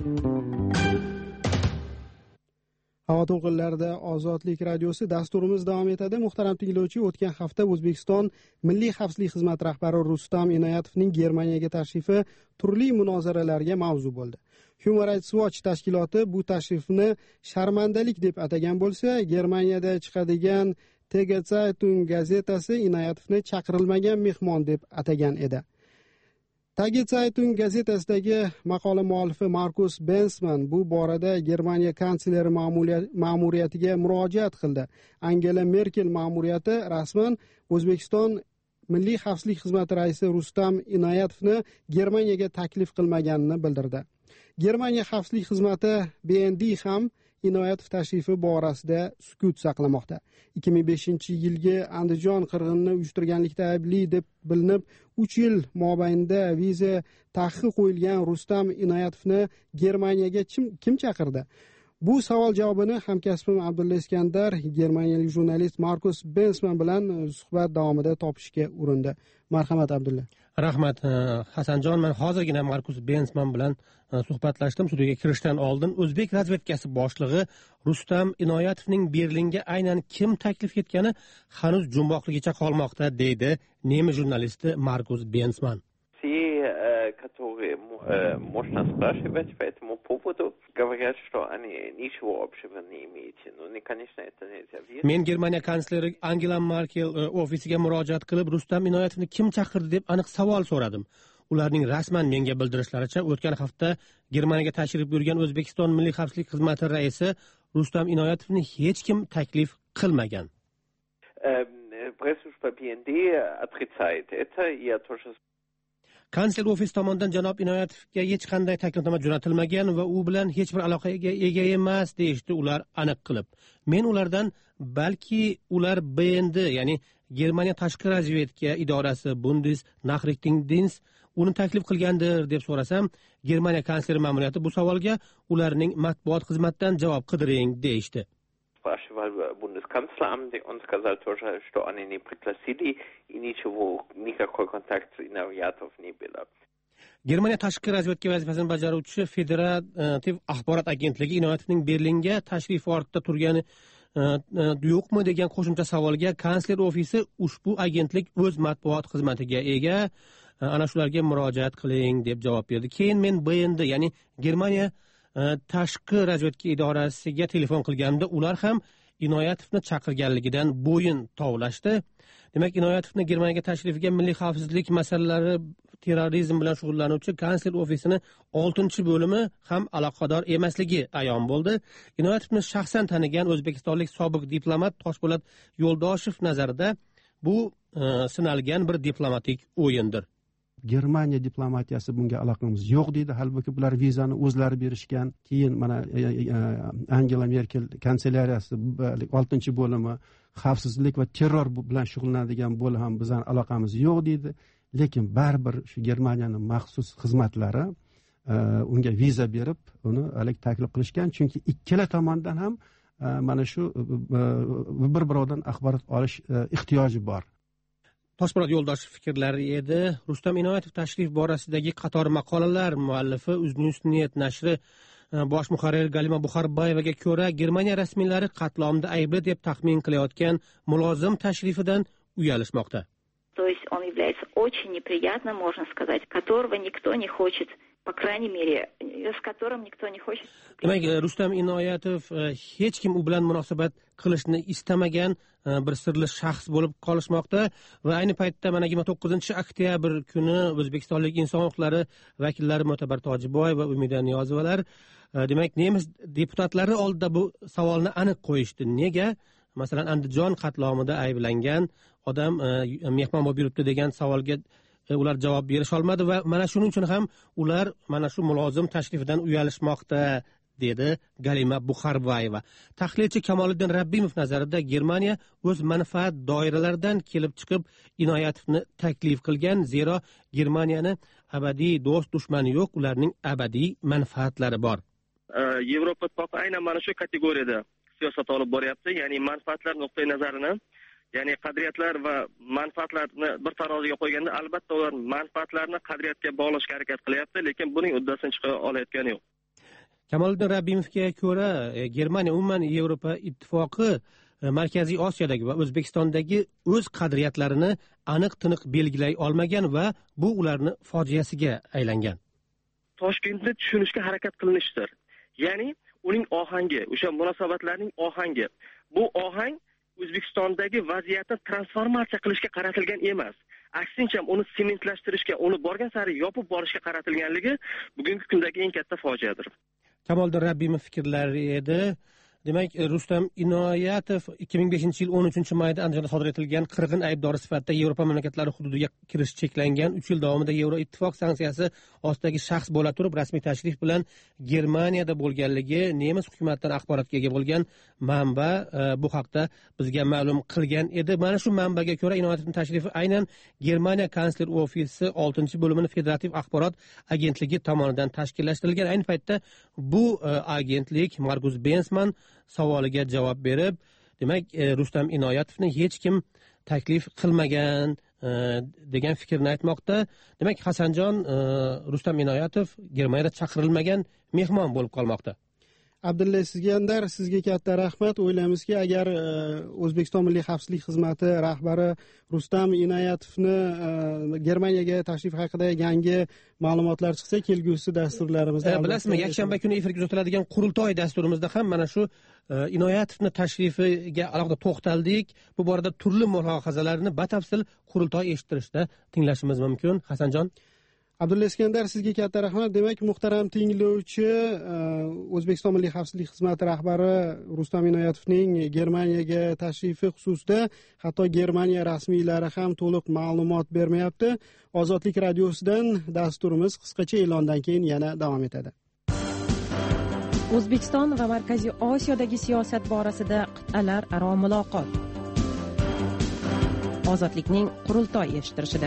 Speaker 1: Havo to'lqinlarida Ozodlik radiosi dasturimiz davom etadi. Muhtaram tinglovchi, o'tgan hafta O'zbekiston Milliy xavfsizlik xizmati rahbari Rustam Inoyatovning Germaniyaga tashrifi turli munozaralarga mavzu bo'ldi. Human Rights Watch tashkiloti bu tashrifni sharmandalik deb atagan bo'lsa, Germaniyada chiqadigan TG Zeitung gazetasi Inoyatovni chaqirilmagan mehmon deb atagan edi. TG Zeitung gazetasidagi maqola muallifi Markus Bensman bu borada Germaniya kansleri ma'muriyatiga murojaat qildi. Angela Merkel ma'muriyati rasman O'zbekiston Milliy xavfsizlik xizmati raisi Rustam Inoyatovni Germaniyaga taklif qilmaganini bildirdi. Germaniya xavfsizlik xizmati BND ham Inoyatov tashrifi borasida sukut saqlamoqda. 2005-yilgi Andijon qirg'inini uyushtirganlikda aybli deb bilinib 3 yil mobaynida viza taqiqi qo'yilgan Rustam Inoyatovni Germaniyaga kim chaqirdi? Bu savol javobini hamkasbim Abdulla Iskandar germaniyalik jurnalist Markus Bensman bilan suhbat davomida topishga urindi. Marhamat Abdulla.
Speaker 12: Rahmat Hasanjon, men hozirgina Markus Bensman bilan suhbatlashdim. Studiyaga kirishdan oldin O'zbek razvedkasi boshlig'i Rustam Inoyatovning Berlinga aynan kim taklif etgani hanuz jumboqligicha qolmoqda, deydi nemis jurnalisti Markus Bensman.
Speaker 9: Которые можно спрашивать по этому поводу, говорят, что они ничего общего не имеете. Ну, конечно, это нельзя верить.
Speaker 12: Men Germaniya kansleri Angela Merkel ofisiga murojaat qilib, Rustam Inoyatovni kim chaqirdi deb aniq savol so'radim. Ularning rasman menga bildirishlaricha, o'tgan hafta Germaniyaga tashrif buyurgan O'zbekiston Milliy xavfsizlik xizmati raisi Rustam Inoyatovni hech kim taklif qilmagan.
Speaker 9: Пресс-служба BND отрицает это, я тоже.
Speaker 12: Kansler ofis tomonidan janob Inoyatovga hech qanday taklifnoma jo'natilmagan va u bilan hech bir aloqaga ega emas deyishdi ular aniq qilib. Men ulardan balki ular BND, ya'ni Germaniya tashqi razvedka idorasi Bundesnachrichtendienst uni taklif qilgandir deb so'rasam, Germaniya kansleri ma'muriyati bu savolga ularning matbuot xizmatidan javob qidiring deyishdi.
Speaker 9: Спрашивал Bundeskanzleramt, он сказал тоже, что они не пригласили и ничего, никакой контакт с Inoyatov не было.
Speaker 12: Germaniya tashqi razvedka vazifasini bajaruvchi Federativ axborot agentligi Inoyatovning Berlinga tashrifi ortida turgani yo'qmi degan qo'shimcha savolga kansler ofisi ushbu agentlik o'z matbuot xizmatiga ega, ana shularga murojaat qiling deb javob berdi. Keyin men BND, ya'ni Germaniya tashqi razvedka idorasiga telefon qilganimda ular ham Inoyatovni chaqirganligidan bo'yin tovlashdi. Demak, Inoyatovni Germaniyaga tashrifiga milliy xavfsizlik masalalari, terrorizm bilan shug'ullanuvchi kansler ofisining 6-bo'limi ham aloqador emasligi ayon bo'ldi. Inoyatovni shaxsan tanigan o'zbekistonlik sobiq diplomat Toshpo'lat Yo'ldoshev nazarida bu sinalgan bir diplomatik o'yindir.
Speaker 13: Germaniya diplomatiyasi bunga aloqamiz yo'q deydi. Halbuki bular vizani o'zlari berishgan. Keyin mana Angela Merkel kanselyariyasi 6-bo'limi xavfsizlik va terror bilan shug'ullanadigan bo'lim ham bizning aloqamiz yo'q deydi. Lekin baribir shu Germaniyaning maxsus xizmatlari unga viza berib, uni halik taklif qilishgan, chunki ikkala tomondan ham mana shu bir-biridan axborot olish ehtiyoji bor.
Speaker 12: Toshpo'lat Yo'ldoshev fikrlari edi. Rustam Inoyatov tashrif borasidagi qator maqolalar muallifi Uznewsnet nashri bosh muharrir Galima Buxarbayevaga ko'ra, Germaniya rasmiylari qatlomda aybli deb taxmin qilayotgan mulozim tashrifidan uyalishmoqda.
Speaker 14: То есть он является очень неприятным, можно сказать, которого никто не хочет, по крайней мере, с которым никто не хочет.
Speaker 12: Demak, Rustam Inoyatov hech kim u bilan munosabat qilishni istamagan bir sirli shaxs bo'lib qolishmoqda va ayni paytda mana 29-oktyabr kuni O'zbekistonlik inson huquqlari vakillari Mo'tabar Tojiboy va Umida Niyozovalar demak nemis deputatlari oldida bu savolni aniq qo'yishdi. Nega? Masalan, Andijon qatlomida ayblangan odam mehmon bo'lib yuribdi degan savolga ular javob berisha olmadi va mana shuning uchun ham ular mana shu mulozim tashrifidan uyalishmoqda, dedi Galima Buxarbayeva. Tahlilchi Kamoliddin Rabbimov nazarida Germaniya o'z manfaat doiralaridan kelib chiqib Inoyatovni taklif qilgan, zero Germaniyani abadiy do'st dushmani yo'q, ularning abadiy manfaatlari bor.
Speaker 8: Yevropa Ittifoqi aynan mana shu kategoriyada siyosat olib boryapti, ya'ni manfaatlar nuqtai nazarini, ya'ni qadriyatlar va manfaatlarni bir taroziga qo'yganda albatta ular manfaatlarni qadriyatga bog'lashga harakat qilyapti, lekin buning uddasidan chiqa olayotgani yo'q.
Speaker 12: Kamoliddin Rabbimovga ko'ra, Germaniya umuman Yevropa Ittifoqi Markaziy Osiyodagi va O'zbekistondagi o'z qadriyatlarini aniq-tiniq belgilay olmagan va bu ularni fojiasiga aylangan.
Speaker 8: Toshkentni tushunishga harakat qilinishdir. Ya'ni uning ohangi, o'sha munosabatlarning ohangi. Bu ohang O'zbekistondagi vaziyatni transformatsiya qilishga qaratilgan emas. Aksincha uni sementlashtirishga, uni borgan sari yopib borishga qaratilganligi bugungi kundagi eng katta fojiadir.
Speaker 12: Kamoliddin Rabbimov fikrlari edi. demak Rustam Inoyatov 2005 yil 13-mayda Andijonda sodir etilgan qirg'in aybdori sifatida Yevropa mamlakatlari hududiga kirish cheklangan 3 yil davomida Yevroittifoq sanksiyasi ostidagi shaxs bo'la turib rasmiy tashrif bilan Germaniyada bo'lganligi nemis hukumatidan axborotga ega bo'lgan manba bu haqda bizga ma'lum qilgan edi. Mana shu manbaga ko'ra Inoyatovning tashrifi aynan Germaniya kansler ofisi 6-bo'limining federativ axborot agentligi tomonidan tashkillashtirilgan. Ayni paytda bu agentlik Markus Bensman savoliga javob berib, demak Rustam Inoyatovni hech kim taklif qilmagan degan fikrni aytmoqda. Demak Hasanjon, Rustam Inoyatov Germaniyada chaqirilmagan mehmon bo'lib qolmoqda.
Speaker 1: Abdulla Iskandar, sizga katta rahmat. O'ylaymizki, agar O'zbekiston Milliy xavfsizlik xizmati rahbari Rustam Inoyatovni Germaniyaga tashrif haqida yangi ma'lumotlar chiqsa, kelgusi dasturlarimizda
Speaker 12: bilasizmi, yakshanba kuni efirga uzatiladigan qurultoy dasturimizda ham mana shu Inoyatovni tashrifiga alohida to'xtaldik. Bu borada turli mulohazalarni batafsil qurultoy eshittirishda tinglashimiz mumkin. Hasanjon,
Speaker 1: Abdulla Iskandar, sizga katta rahmat. Demak, muhtaram tinglovchi, O'zbekiston Milliy xavfsizlik xizmati rahbari Rustam Inoyatovning Germaniyaga tashrifi xususida hatto Germaniya rasmiylari ham to'liq ma'lumot bermayapti. Ozodlik radiosidan dasturimiz qisqacha e'londan keyin yana davom etadi.
Speaker 15: O'zbekiston va Markaziy Osiyodagi siyosat borasida qit'alararo muloqot. Ozodlikning qurultoy eshittirishida.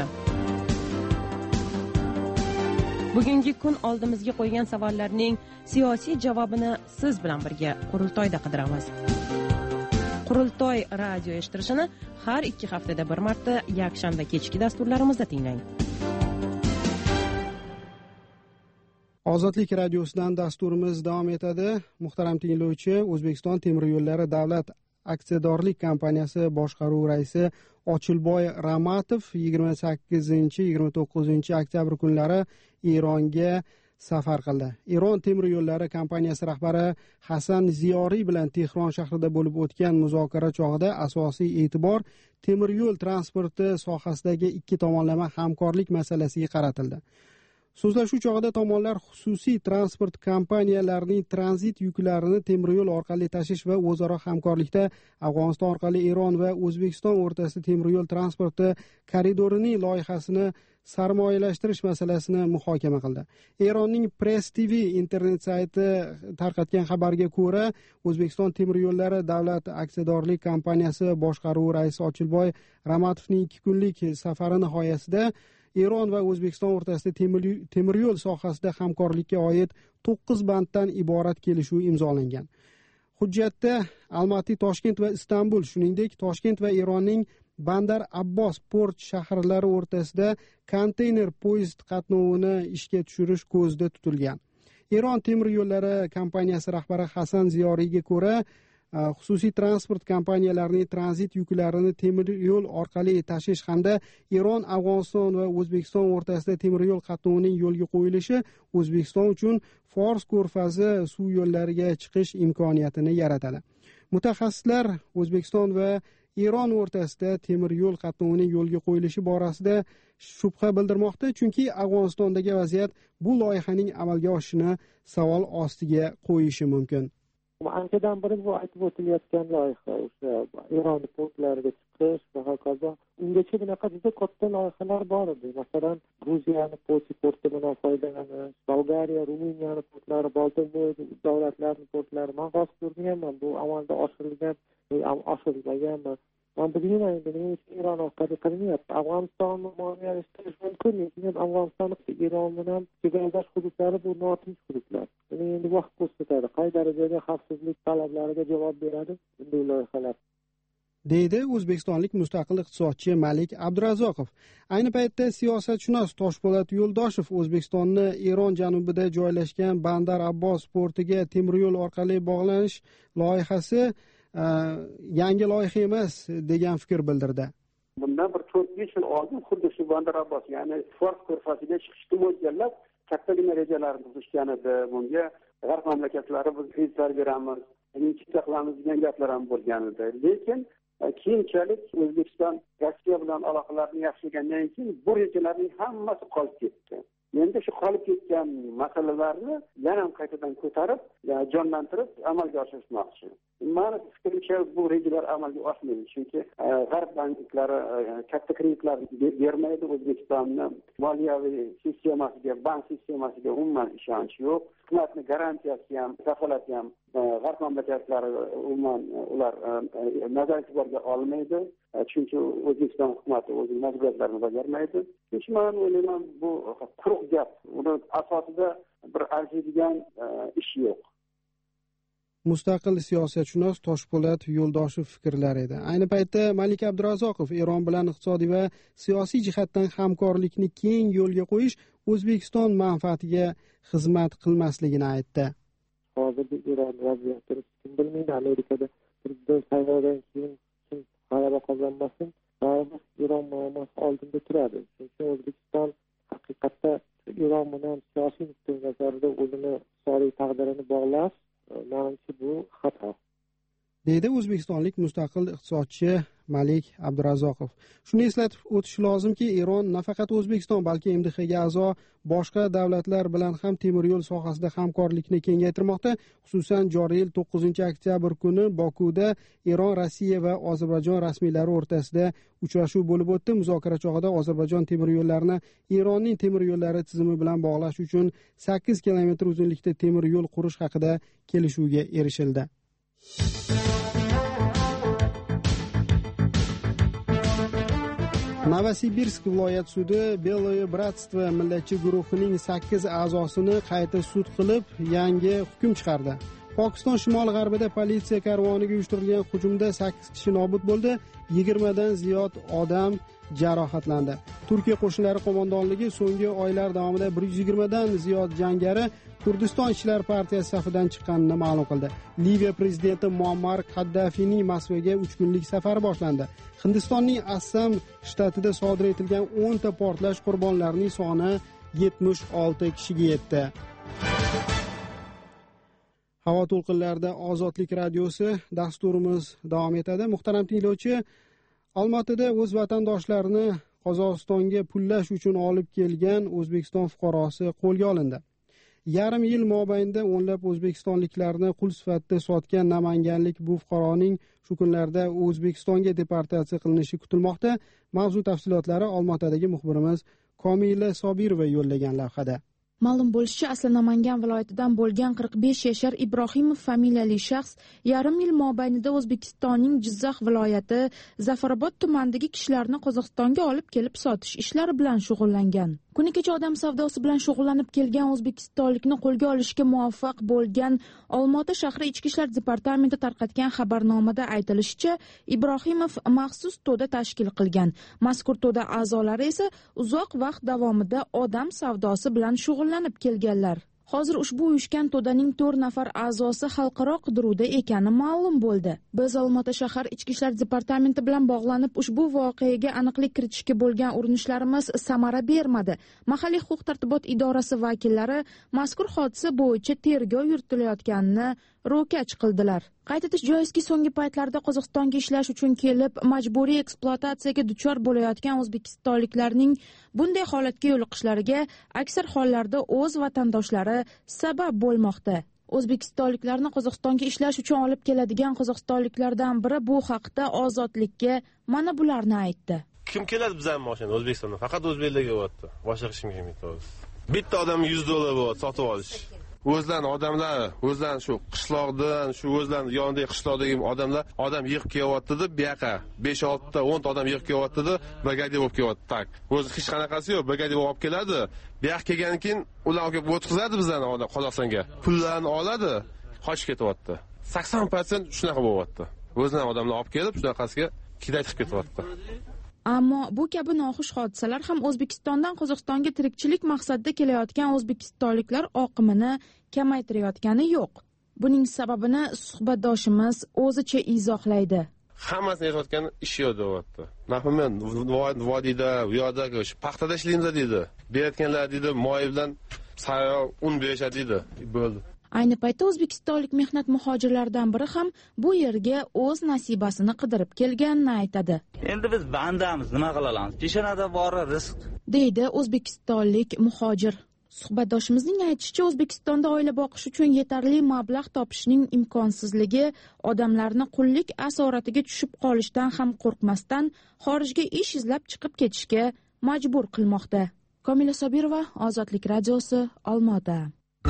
Speaker 15: Bugungi kun oldimizga qo'ygan savollarning siyosiy javobini siz bilan birga qurultoyda qidiramiz. Qurultoy radio eshittirishini har 2 haftada bir marta yakshanba kechki dasturlarimizda tinglang.
Speaker 1: Ozodlik radiosidan dasturimiz davom etadi. Muhtaram tinglovchi, O'zbekiston temir yo'llari davlat aksiyadorlik kompaniyasi boshqaruv raisi Ochilboy Ramatov 28-29 oktyabr kunlari Eronga safar qildi. Eron temir yo'llari kompaniyasi rahbari Hasan Ziyoriy bilan Tehron shahrida bo'lib o'tgan muzokara chog'ida asosiy e'tibor temir yo'l transporti sohasidagi ikki tomonlama hamkorlik masalasiga qaratildi. So'zlashuv chog'ida tomonlar xususiy transport kompaniyalarining tranzit yuklarini temir yo'l orqali tashish va o'zaro hamkorlikda Afg'oniston orqali Eron va O'zbekiston o'rtasida temir yo'l transporti koridorining loyihasini sarmoyalashtirish masalasini muhokama qildi. Eronning Press TV internet sayti tarqatgan xabarga ko'ra, O'zbekiston temir yo'llari davlat aksiyadorlik kompaniyasi boshqaruv raisi Ochilboy Ramatovning 2 kunlik safari nihoyasida Eron va O'zbekiston o'rtasida temir yo'l sohasida hamkorlikka oid 9 banddan iborat kelishuv imzolangan. Hujjatda Almaty, Toshkent va Istanbul, shuningdek Toshkent va Eronning Bandar Abbos port shaharlari o'rtasida konteyner poyezd qatnovini ishga tushirish ko'zda tutilgan. Eron temir yo'llari kompaniyasi rahbari Hasan Ziyoriyga ko'ra, xususiy transport kompaniyalarining tranzit yuklarini temir yo'l orqali tashish hamda Eron, Afg'oniston va O'zbekiston o'rtasida temir yo'l qatnovining yo'lga qo'yilishi O'zbekiston uchun Fors ko'rfazi suv yo'llariga chiqish imkoniyatini yaratadi. Mutaxassislar O'zbekiston va Eron o'rtasida temir yo'l qatnovining yo'lga qo'yilishi borasida shubha bildirmoqda, chunki Afg'onistondagi vaziyat bu loyihaning amalga oshishini savol ostiga qo'yishi mumkin.
Speaker 16: Anchadan beri bu aytib o'tilayotgan loyiha o'sha Eron portlariga chiqish va hokazo. Ungacha bunaqa juda katta loyihalar bor edi. Masalan, Gruziyani portidan foydalanish, Bolgariya, Ruminiyani portlari, Boltiq davlatlarining portlari. Men xos ko'rganman, bu amalda oshirilmaganmi? Men bilmayman, buning uchun Eron orqali qilinyapti. Afg'onistonni moliyalashtirish mumkin, lekin Afg'oniston Eron bilan chegaradosh hududlari bu notinch hududlar. Endi vaqt ko'rsatadi, qay darajada xavfsizlik talablariga javob beradi bunday loyihalar.
Speaker 1: deydi o'zbekistonlik mustaqil iqtisodchi Malik Abdurazzoqov. Ayni paytda siyosatshunos Toshpo'lat Yo'ldoshev O'zbekistonni Eron janubida joylashgan Bandar Abbos portiga temir yo'l orqali bog'lanish loyihasi yangi loyiha emas degan fikr bildirdi.
Speaker 6: Bundan bir 4-5 yil oldin xuddi shu Bandar Abbos, ya'ni Fors ko'rfaziga chiqishni mo'ljallab kattagina rejalarni tuzishgan edi. Bunga g'arb mamlakatlari biz kreditlar beramiz, investitsiya qilamiz degan gaplar ham bo'lgan edi. Lekin keyinchalik O'zbekiston Rossiya bilan aloqalarni yaxshilagandan keyin bu rejalarning hammasi qolib ketdi. endi shu qolib ketgan masalalarni yana ham qaytadan ko'tarib jonlantirib amalga oshirishmoqchi. Mani fikrimcha bu rejalar amalga oshmaydi, chunki g'arb banklari katta kreditlar bermaydi. O'zbekistonni moliyaviy sistemasiga, bank sistemasiga umuman ishonch yo'q. Hukumatning garantiyasi ham, kafolati ham g'arb mamlakatlari umuman ular nazar e'tiborga olmaydi, chunki O'zbekiston hukumati o'z majburiyatlarini bajarmaydi. Shuning uchun men o'ylayman, bu quruq gap. Uni asosida bir arziydigan ish yo'q.
Speaker 1: Mustaqil siyosatshunos Toshpo'lat Yo'ldoshev fikrlari edi. Ayni paytda Malik Abdurazzoqov Eron bilan iqtisodiy va siyosiy jihatdan hamkorlikni keng yo'lga qo'yish O'zbekiston manfaatiga xizmat qilmasligini aytdi.
Speaker 16: Hozirgi Eron vaziyatini kim bilmaydi. Amerikada prezident saylovidan keyin kim g'alaba qozonmasin, baribir Eron muammosi oldinda turadi. Chunki O'zbekiston haqiqatda Eron bilan siyosiy nuqtai nazarda o'zini iqtisodiy taqdirini bog'lash, menimcha bu xato.
Speaker 1: Deydi o'zbekistonlik mustaqil iqtisodchi Malik Abdurazzoqov. Shuni eslatib o'tish lozimki, Eron nafaqat O'zbekiston, balki MDHga a'zo boshqa davlatlar bilan ham temir yo'l sohasida hamkorlikni kengaytirmoqda. Xususan, joriy yil 9-oktyabr kuni Bokuda Eron, Rossiya va Ozarbayjon rasmiylari o'rtasida uchrashuv bo'lib o'tdi. Muzokara chog'ida Ozarbayjon temir yo'llarini Eronning temir yo'llari tizimi bilan bog'lash uchun 8 kilometr uzunlikda temir yo'l qurish haqida kelishuvga erishildi. Novosibirsk viloyat sudi Beloye Bratstvo millatchi guruhining 8 a'zosini qayta sud qilib, yangi hukm chiqardi. Pokiston shimol-g'arbida politsiya karvoniga uyushtirilgan hujumda 8 kishi nobud bo'ldi, 20 dan ziyod odam jarohatlandi. Turkiya qo'shinlari qo'mondonligi so'nggi oylar davomida 120 dan ziyod jangari Kurdiston ishchilar partiyasi safidan chiqqanini ma'lum qildi. Liviya prezidenti Muammar Qaddafiyning Moskvaga 3 kunlik safari boshlandi. Hindistonning Assam shtatida sodir etilgan 10 ta portlash qurbonlarining soni 76 kishiga yetdi. Havo to'lqinlarida Ozodlik radiosi dasturimiz davom etadi. Muhtaram tinglovchi, Olmaotada o'z vatandoshlarini Qozog'istonga pullash uchun olib kelgan O'zbekiston fuqarosi qo'lga olindi. Yarim yil mobaynida o'nlab o'zbekistonliklarni qul sifatida sotgan namanganlik bu fuqaroning shu kunlarda O'zbekistonga deportatsiya qilinishi kutilmoqda. Mavzu tafsilotlari Olmaotadagi muxbirimiz Komila Sobirova yo'llagan lavhada.
Speaker 17: Ma'lum bo'lishicha, asli Namangan viloyatidan bo'lgan 45 yashar Ibrohimov familiyali shaxs yarim yil mobaynida O'zbekistonning Jizzax viloyati Zafarobod tumanidagi kishilarni Qozog'istonga olib kelib sotish ishlari bilan shug'ullangan. Kuni kecha odam savdosi bilan shug'ullanib kelgan o'zbekistonlikni qo'lga olishga muvaffaq bo'lgan Olmaota shahri Ichki ishlar departamenti tarqatgan xabarnomada aytilishicha, Ibrohimov maxsus to'da tashkil qilgan. Mazkur to'da a'zolari esa uzoq vaqt davomida odam savdosi bilan shug'ullanib kelganlar. Hozir ushbu uyushgan to'daning 4 nafar a'zosi xalqaro qidiruvda ekani ma'lum bo'ldi. Biz Olmaota shahar Ichki ishlar departamenti bilan bog'lanib ushbu voqeaga aniqlik kiritishga bo'lgan urinishlarimiz samara bermadi. Mahalliy huquq-tartibot idorasi vakillari mazkur hodisa bo'yicha tergov yuritilayotganini ro'kach qildilar. Qayd etish joizki, so'nggi paytlarda Qozog'istonga ishlash uchun kelib, majburiy ekspluatatsiyaga duchor bo'layotgan o'zbekistonliklarning bunday holatga yo'liqishlariga aksar hollarda o'z vatandoshlari sabab bo'lmoqda. O'zbekistonliklarni Qozog'istonga ishlash uchun olib keladigan qozog'istonliklardan biri bu haqda Ozodlikka mana bularni aytdi.
Speaker 18: Kim keladi bizning mashinada O'zbekistondan? Faqat o'zbeklarga bo'lyapti. Boshqa hech kim kelmaydi. Bitta odam $100 bo'ladi sotib olish. O'zlarini odamlar, o'zlarini shu qishloqdan, shu o'zlarini yonidagi qishloqdagi odam yig'ib kelyapti-da, bu yoqqa 5-6 ta 10 ta odam yig'ib kelyapti-da, brigadiya bo'lib kelyapti. Tak. O'zi hech qanaqasi yo'q, brigadiya olib keladi. Bu yoqqa kelgandan keyin ular olib o'tkazadi bizlarni Qozog'istonga. Pullarni oladi, qochib ketyapti. 80% shunaqa bo'lyapti. O'zlarini odamlar olib kelib, shunaqasiga kidaytib ketyapti.
Speaker 17: Ammo bu kabi noxush hodisalar ham O'zbekistondan Qozog'istonga tirikchilik maqsadida kelayotgan o'zbekistonliklar oqimini kamaytirayotgani yo'q. Buning sababini suhbatdoshimiz o'zicha izohlaydi.
Speaker 18: Hammasini yashayotgani ish yo'q deyapti. Nafaqat vodiyda, u yoqda paxtada ishlaymiz deydi. Berayotganlar deydi, moy bilan sayo un berishadi deydi. Bo'ldi.
Speaker 17: Ayni paytda o'zbekistonlik mehnat muhojirlaridan biri ham bu yerga o'z nasibasini qidirib kelganini aytadi.
Speaker 19: Endi biz bandamiz, nima qila olamiz? Peshonada bori rizq,
Speaker 17: deydi o'zbekistonlik muhojir. Suhbatdoshimizning aytishicha, O'zbekistonda oila boqish uchun yetarli mablag' topishning imkonsizligi odamlarni qullik asoratiga tushib qolishdan ham qo'rqmasdan xorijga ish izlab chiqib ketishga majbur qilmoqda. Komila Sobirova, Ozodlik radiosi, Olmaota.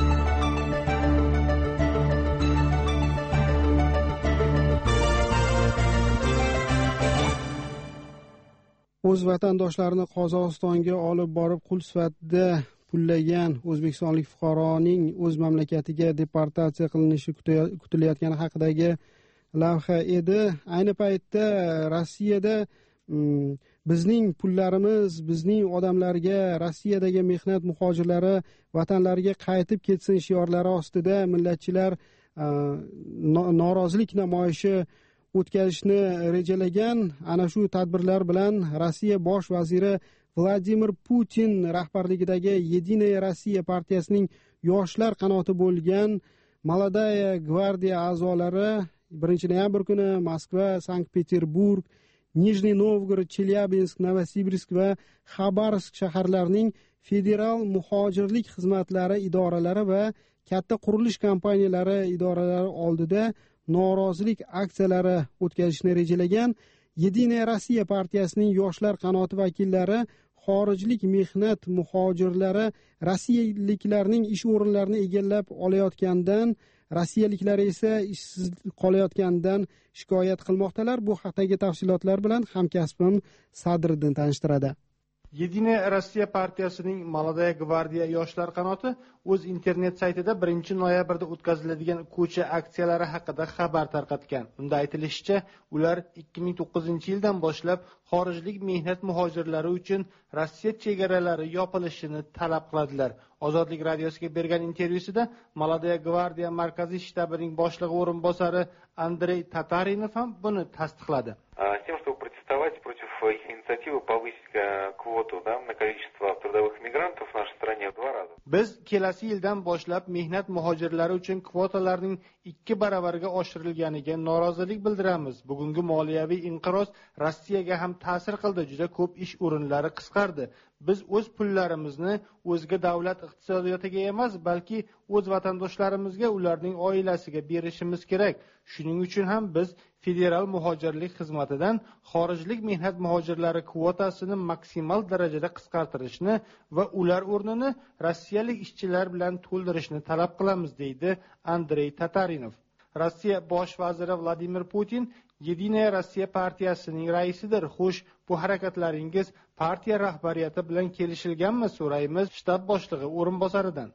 Speaker 1: O'z vatandoshlarini Qozog'istonga olib borib qul sifatida pullagan o'zbekistonlik fuqaroning o'z mamlakatiga deportatsiya qilinishi kutilayotgani haqidagi lavha edi. Ayni paytda Rossiyada bizning pullarimiz bizning odamlarga, Rossiyadagi mehnat muhojirlari vatanlariga qaytib ketsin shiorlari ostida millatchilar norozilik namoyishi o'tkazishni rejalagan. Ana shu tadbirlar bilan Rossiya bosh vaziri Vladimir Putin rahbarligidagi Yedinaya Rossiya partiyasining yoshlar qanoti bo'lgan Молодая gvardiya a'zolari 1-noyabr kuni Moskva, Sankt-Peterburg, Nijniy Novgorod, Chelyabinsk, Novosibirsk va Xabarovsk shaharlarining federal muhojirlik xizmatlari idoralari va katta qurilish kompaniyalari idoralari oldida norozilik aksiyalari o'tkazishni rejalagan. Yedinaya Rossiya partiyasining yoshlar qanoti vakillari xorijlik mehnat muhojirlari rossiyaliklarning ish o'rinlarini egallab olayotgandan, rossiyaliklar esa ishsiz qolayotgandan shikoyat qilmoqdalar. Bu haqdagi tafsilotlar bilan hamkasbim Sadriddin tanishtiradi.
Speaker 19: Yedinaya Rossiya partiyasining Молодая gvardiya yoshlar qanoti o'z internet saytida 1-noyabrda o'tkaziladigan ko'cha aksiyalari haqida xabar tarqatgan. Unda aytilishicha, ular 2009-yildan boshlab xorijlik mehnat muhojirlari uchun Rossiya chegaralari yopilishini talab qiladilar. Ozodlik radiosiga bergan intervyusida Молодая gvardiya markaziy shtabining boshlig'i o'rinbosari Andrey Tatarinov ham buni tasdiqladi.
Speaker 20: Против их инициативы повысить квоту на количество трудовых мигрантов в нашей стране в 2 раза.
Speaker 19: Biz kelasi yildan boshlab mehnat muhojirlari uchun kvotalarning 2 baravariga oshirilganiga norozilik bildiramiz. Bugungi moliyaviy inqiroz Rossiyaga ham ta'sir qildi. Juda ko'p ish o'rinlari qisqardi. Biz o'z pullarimizni o'zga davlat iqtisodiyotiga emas, balki o'z vatandoshlarimizga, ularning oilasiga berishimiz kerak. Shuning uchun ham biz federal muhojirlik xizmatidan xorijlik mehnat muhojirlari kvotasini maksimal darajada qisqartirishni va ular o'rnini rossiyalik ishchilar bilan to'ldirishni talab qilamiz, deydi Andrey Tatarinov. Rossiya bosh vaziri Vladimir Putin Yedinaya Rossiya partiyasining raisidir. Xo'sh, bu harakatlaringiz partiya rahbariyati bilan kelishilganmi, so'raymiz shtab boshlig'i o'rinbosaridan.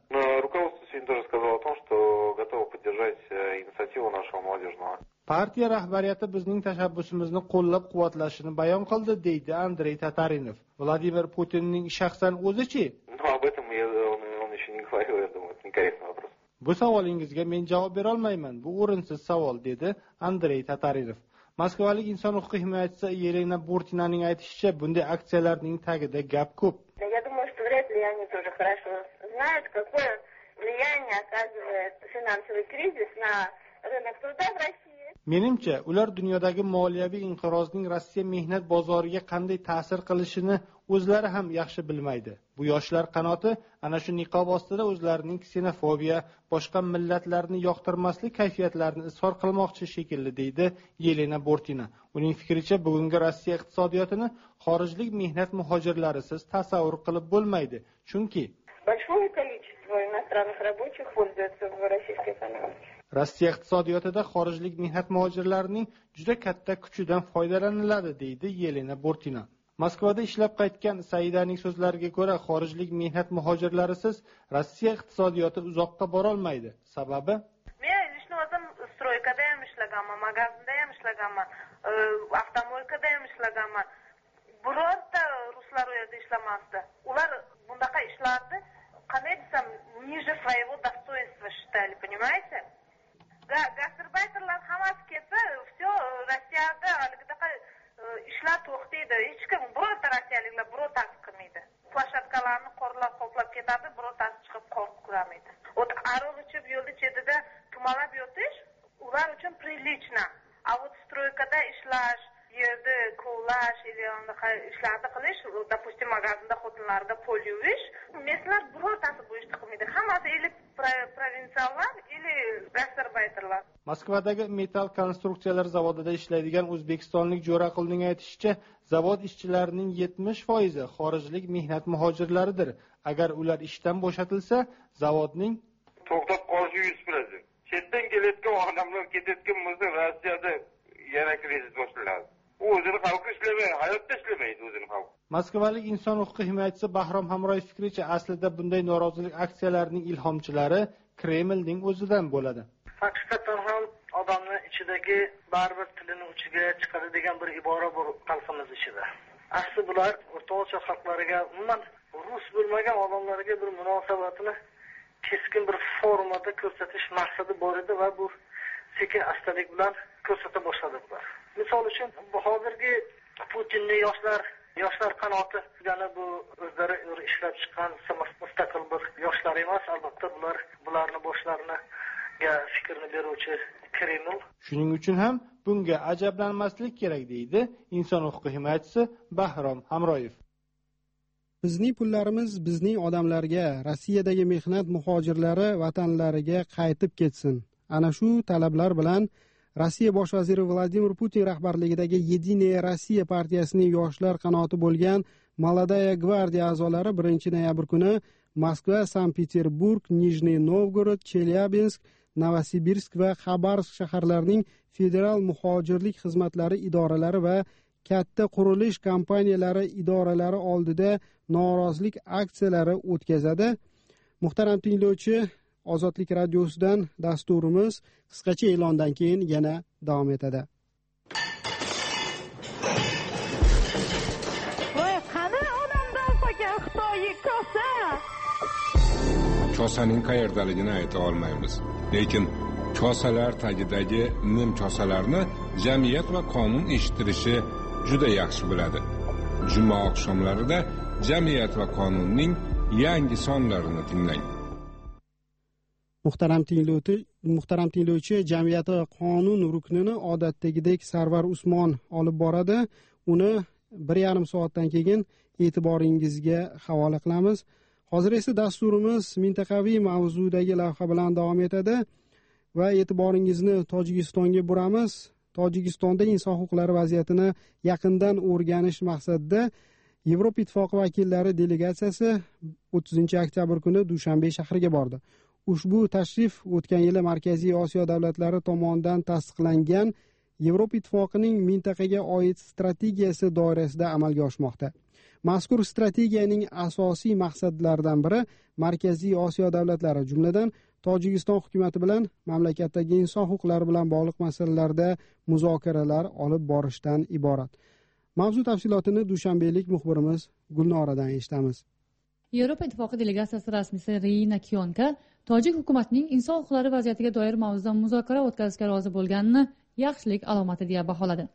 Speaker 19: Partiya rahbariyati bizning tashabbusimizni qo'llab-quvvatlashini bayon qildi, deydi Andrey Tatarinov. Vladimir Putinning shaxsan o'zi-chi? Bu savolingizga men javob bera olmayman. Bu o'rinsiz savol, dedi Andrey Tatarinov. Moskvalik inson huquq himoyachisi Yelena Burtinaning aytishicha, bunday aksiyalarning tagida gap ko'p.
Speaker 21: Я думаю, что вряд ли они тоже хорошо знают, какое влияние оказывает финансовый кризис на рынок труда в России.
Speaker 19: Menimcha, ular dunyodagi moliyaviy inqirozning Rossiya mehnat bozoriga qanday ta'sir qilishini o'zlari ham yaxshi bilmaydi. Bu yoshlar qanoti ana shu niqob ostida o'zlarining ksenofobiya, boshqa millatlarni yoqtirmaslik kayfiyatlarini izhor qilmoqchi shekilli, deydi Yelena Burtina. Uning fikricha, bugungi Rossiya iqtisodiyotini xorijlik mehnat muhojirlarisiz tasavvur qilib bo'lmaydi. Chunki
Speaker 21: большое количество иностранных рабочих пользуются в российской экономике.
Speaker 19: Rossiya iqtisodiyotida xorijlik mehnat muhojirlarining juda katta kuchidan foydalaniladi, deydi Yelena Burtina. Moskvada ishlab qaytgan Saidaning so'zlariga ko'ra, xorijlik mehnat muhojirlarisiz Rossiya iqtisodiyoti uzoqqa bora olmaydi. Sababi?
Speaker 21: Men ishni o'zim stroykada ham ishlaganman, magazinda ham ishlaganman, avtomobilkada ham ishlaganman. Birorta ruslar u yerda ishlamasdi. Ular bundaqa ishlarni qanday desam, ниже своего достоинства считали, понимаете? Гастарбайтерlar hammasi ketsa, все Rossiyada haligidaqa ishlar to'xtaydi. Hech kim birorta rossiyaliklar birortasi qilmaydi. Plashatkalarni qo'llab ketadi, birortasi chiqib qo'riqlamaydi. Вот ariq ichib yo'lda chetida tumalab yotish ular uchun прилично. А вот stroykada ishlash, yerda kovlash или ishlarni qilish, допустим, magazinda xotinlar rayonlarda pol yuvish. Meslar birortasi bu ishni qilmaydi. Hammasi ili provinsiallar, ili gastarbayterlar.
Speaker 19: Moskvadagi metall konstruksiyalar zavodida ishlaydigan o'zbekistonlik Jo'raqulning aytishicha, zavod ishchilarining 70% xorijlik mehnat muhojirlaridir. Agar ular ishdan bo'shatilsa, zavodning
Speaker 2: to'xtab qolishi 100%. Chetdan kelayotgan odamlar ketayotgan bo'lsa, Rossiyada yana krizis boshlanadi. U o'zini xalqi ishlamaydi, hayotda ishlamaydi o'zini xalqi.
Speaker 19: Moskvalik inson huquqi himoyachisi Bahrom Hamroyev fikricha, aslida bunday norozilik aksiyalarining ilhomchilari Kremlning o'zidan bo'ladi.
Speaker 11: Haqiqatan ham odamning ichidagi baribir tilining uchiga chiqadi degan bir ibora bor xalqimiz ichida. Asli bular o'rta Osiyo xalqlariga, umuman rus bo'lmagan odamlarga bir munosabatini keskin bir formada ko'rsatish maqsadi bor edi va bu sekin astalik bilan ko'rsata boshladi bular. Misol uchun bu hozirgi Putinning yoshlar qanoti yana bu o'zlari ishlab chiqqan mustaqil bir yoshlar emas, albatta bularni boshlarini fikrni beruvchi Kreml.
Speaker 19: Shuning uchun ham bunga ajablanmaslik kerak deydi inson huquqi himoyachisi Bahrom Hamroyev. Bizning pullarimiz bizning odamlarga, Rossiyadagi mehnat muhojirlari vatanlariga qaytib ketsin. Ana shu talablar bilan Rossiya bosh vaziri Vladimir Putin rahbarligidagi Yedinaya Rossiya partiyasining yoshlar qanoti bo'lgan Молодая gvardiya a'zolari 1-noyabr kuni Moskva, Sankt-Peterburg, Nijniy Novgorod, Chelyabinsk, Novosibirsk va Xabarovsk shaharlarining federal muhojirlik xizmatlari idoralari va katta qurilish kompaniyalari idoralari oldida norozilik aksiyalari o'tkazadi. Muhtaram tinglovchi, Ozodlik radiosidan dasturimiz qisqacha e'londan keyin yana davom etadi.
Speaker 21: Voy, qani odamdan qolgan Xitoy kosa?
Speaker 22: Kosaning qayerdaligini ayta olmaymiz. Lekin kosalar tagidagi nim kosalarni jamiyat va qonun eshittirishi juda yaxshi biladi. Juma oqshomlarida jamiyat va qonunning yangi sonlarini tinglang.
Speaker 1: Muhtaram tinglovchi, jamiyat va qonun ruknini odatdagidek Sarvar Usmon olib boradi. Uni 1,5 soatdan keyin e'tiboringizga havola qilamiz. Hozir esa dasturimiz mintaqaviy mavzudagi lavha bilan davom etadi va e'tiboringizni Tojikistonga buramiz. Tojikistonda inson huquqlari vaziyatini yaqindan o'rganish maqsadida Yevropa Ittifoqi vakillari delegatsiyasi 30-oktyabr kuni Dushanbe shahriga bordi. Ushbu tashrif o'tgan yili Markaziy Osiyo davlatlari tomonidan tasdiqlangan Yevropa Ittifoqining mintaqaga oid strategiyasi doirasida amalga oshmoqda. Mazkur strategiyaning asosiy maqsadlaridan biri Markaziy Osiyo davlatlari, jumladan Tojikiston hukumati bilan mamlakatdagi inson huquqlari bilan bog'liq masalalarda muzokaralar olib borishdan iborat. Mavzu tafsilotini dushanbelik muxbirimiz Gulnoradan eshitamiz.
Speaker 23: Yevropa Ittifoqi delegatsiyasi rasmiysi Reina Kyonka tojik hukumatining inson huquqlari vaziyatiga doir mavzuda muzokara o'tkazishga rozi bo'lganini yaxshilik alomati deya baholadi.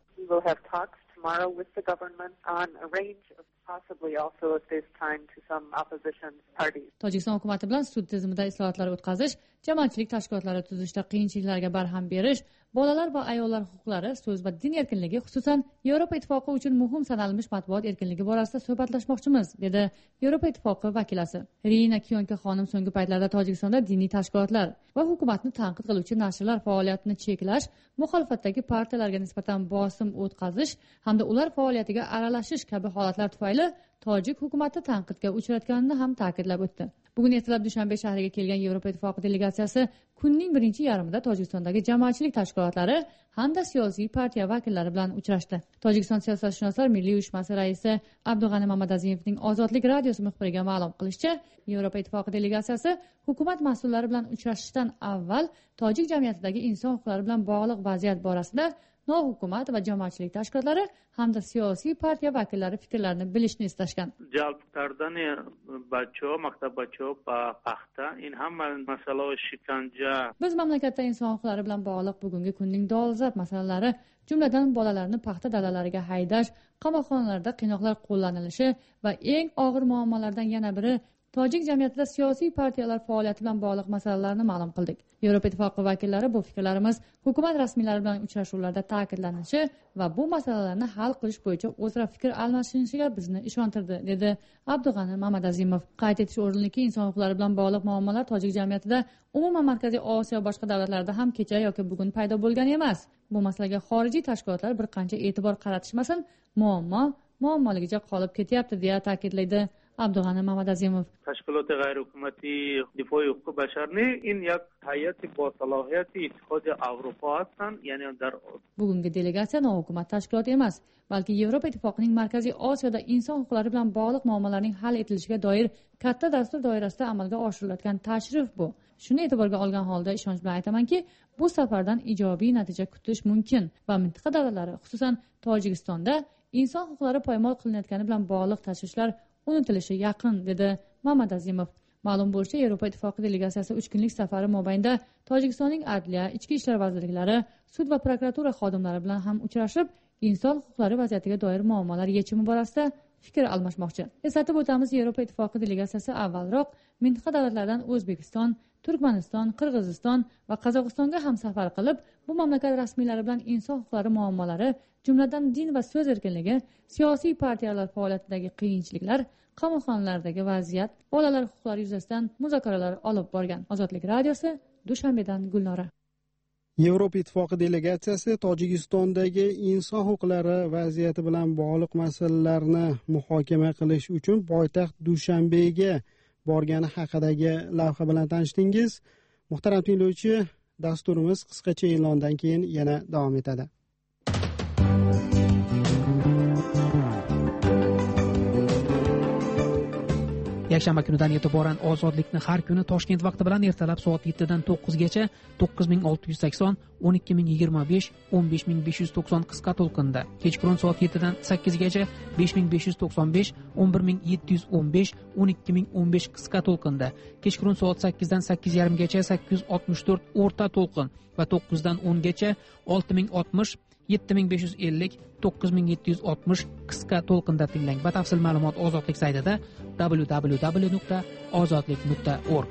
Speaker 24: Tomorrow with the government on a range of possibly also at this time to some opposition parties.
Speaker 23: Tojikiston hukumati bilan sud tizimida islohotlar o'tkazish, jamoatchilik tashkilotlari tuzishda qiyinchiliklarga barham berish, bolalar va ayollar huquqlari, so'z va din erkinligi, xususan Yevropa Ittifoqi uchun muhim sanalmish matbuot erkinligi borasida suhbatlashmoqchimiz, dedi Yevropa Ittifoqi vakilasi. Reina Kyonka xonim so'nggi paytlarda Tojikistonda diniy tashkilotlar va hukumatni tanqid qiluvchi nashrlar faoliyatini cheklash, muxolifatdagi partiyalarga nisbatan bosim o'tkazish hamda ular faoliyatiga aralashish kabi holatlar tufayli tojik hukumati tanqidga uchratganini ham ta'kidlab o'tdi. Bugun ertalab Dushanbe shahriga kelgan Yevropa Ittifoqi delegatsiyasi kunning birinchi yarmida Tojikistondagi jamoatchilik tashkilotlari hamda siyosiy partiya vakillari bilan uchrashdi. Tojikiston siyosatshunoslar milliy uyushmasi raisi Abdug'ani Mamadaziyevning Ozodlik radiosi muxbiriga ma'lum qilishicha, Yevropa Ittifoqi delegatsiyasi hukumat mas'ullari bilan uchrashishdan avval tojik jamiyatidagi inson huquqlari bilan bog'liq vaziyat borasida nohukumat va jamoatchilik tashkilotlari hamda siyosiy partiya vakillari fikrlarini bilishni istashgan.
Speaker 11: Jalb kardani bachcho, maktab bachcho va paxta, in hamma masala shikanja.
Speaker 23: Biz mamlakatda inson huquqlari bilan bog'liq bugungi kunning dolzarb masalalari, jumladan bolalarni paxta dalalariga haydash, qamoqxonalarda qiynoqlar qo'llanilishi va eng og'ir muammolardan yana biri tojik jamiyatida siyosiy partiyalar faoliyati bilan bog'liq masalalarni ma'lum qildik. Yevropa Ittifoqi vakillari bu fikrlarimiz hukumat rasmiylari bilan uchrashuvlarda ta'kidlanishi va bu masalalarni hal qilish bo'yicha o'zaro fikr almashinishiga bizni ishontirdi, dedi Abdug'ani Mamadazimov. Qayd etish o'rinliki, inson huquqlari bilan bog'liq muammolar tojik jamiyatida, umuman Markaziy Osiyo va boshqa davlatlarda ham kecha yoki bugun paydo bo'lgan emas. Bu masalaga xorijiy tashkilotlar bir qancha e'tibor qaratishmasin, muammoligicha qolib ketyapti, deya ta'kidlaydi Abdug'ani Mamadazimov.
Speaker 3: تشکیلات غیر حکومتی دفاع حقوق بشری این یک هیئت با صلاحیت اتحاد اروپا هستند، یعنی در
Speaker 23: bugungi delegatsiya nohukumat tashkilot emas, balki Yevropa Ittifoqining Markaziy Osiyoda inson huquqlari bilan bog'liq muammolarning hal etilishiga doir katta dastur doirasida amalga oshirilayotgan tashrif bu. Shuni e'tiborga olgan holda ishonch bilan aytamanki, bu safardan ijobiy natija kutish mumkin va mintaqa davlatlari, xususan Tojikistonda inson huquqlari poymol qilinayotgani bilan bog'liq tashvishlar unutilishi yaqin, dedi Mamadazimov. Ma'lum bo'lishicha, Yevropa Ittifoqi delegatsiyasi 3 kunlik safari mobaynida Tojikistonning adliya, ichki ishlar vazirliklari, sud va prokuratura xodimlari bilan ham uchrashib, inson huquqlari vaziyatiga doir muammolar yechimi borasida fikr almashmoqchi. Eslatib o'tamiz, Yevropa Ittifoqi delegatsiyasi avvalroq mintaqa davlatlardan O'zbekiston, Turkmaniston, Qirg'iziston va Qozog'istonga ham safar qilib, bu mamlakat rasmiylari bilan inson huquqlari muammolari, jumladan din va so'z erkinligi, siyosiy partiyalar faoliyatidagi qiyinchiliklar, qamoqxonalardagi vaziyat, bolalar huquqlari yuzasidan muzokaralar olib borgan. Ozodlik radiosi, Dushanbedan Gulnora.
Speaker 1: Yevropa Ittifoqi delegatsiyasi Tojikistondagi inson huquqlari vaziyati bilan bog'liq masalalarni muhokama qilish uchun poytaxt Dushanbega borgani haqidagi lavha bilan tanishdingiz. Muhtaram tinglovchi, dasturimiz qisqacha e'londan keyin yana davom etadi.
Speaker 5: Yakshanba kunidan e'tiboran ozodlikni har kuni Toshkent vaqti bilan ertalab soat 7 dan 9 gacha 9680, 12025, 15590 qisqa to'lqinda, kechqurun soat 7 dan 8 gacha 5595, 11715, 12015 qisqa to'lqinda, kechqurun soat 8 dan 8:30 gacha 864 o'rta to'lqin va 9 dan 10 gacha 6060, 7550, 9760 qisqa to'lqinda tinglang. Batafsil ma'lumot Ozodlik saytida www.ozodlik.org.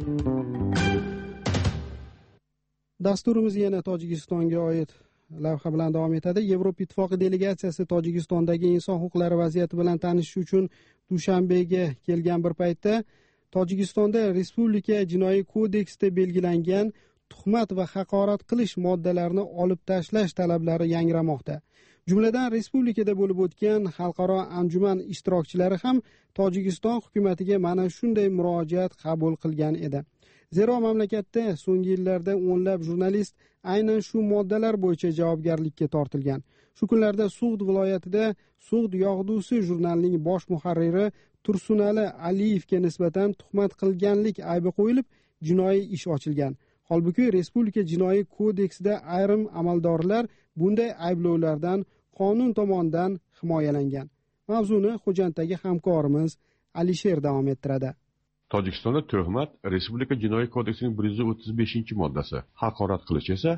Speaker 1: Dasturimiz yana Tojikistonga oid lavha bilan davom etadi. Yevropa Ittifoqi delegatsiyasi Tojikistondagi inson huquqlari vaziyati bilan tanishish uchun Dushanbega kelgan bir paytda Tojikistonda Respublika jinoiy kodeksida belgilangan tuhmat va haqorat qilish moddalarini olib tashlash talablari yangramoqda. Jumladan, respublikada bo'lib o'tgan xalqaro anjuman ishtirokchilari ham Tojikiston hukumatiga mana shunday murojaat qabul qilgan edi. Zero mamlakatda so'nggi yillarda o'nlab jurnalist aynan shu moddalar bo'yicha javobgarlikka tortilgan. Shu kunlarda Sug'd viloyatida Sug'd yog'dusi jurnalining bosh muharriri Tursunali Aliyevga nisbatan tuhmat qilganlik aybi qo'yilib, jinoiy ish ochilgan. Holbuki Respublika jinoiy kodeksida ayrim amaldorlar bunday ayblovlardan qonun tomonidan himoyalangan. Mavzuni Xo'janddagi hamkorimiz Alisher davom ettiradi.
Speaker 4: Tojikistonda tuhmat Respublika jinoiy kodeksining 135-moddasi, haqorat qilish esa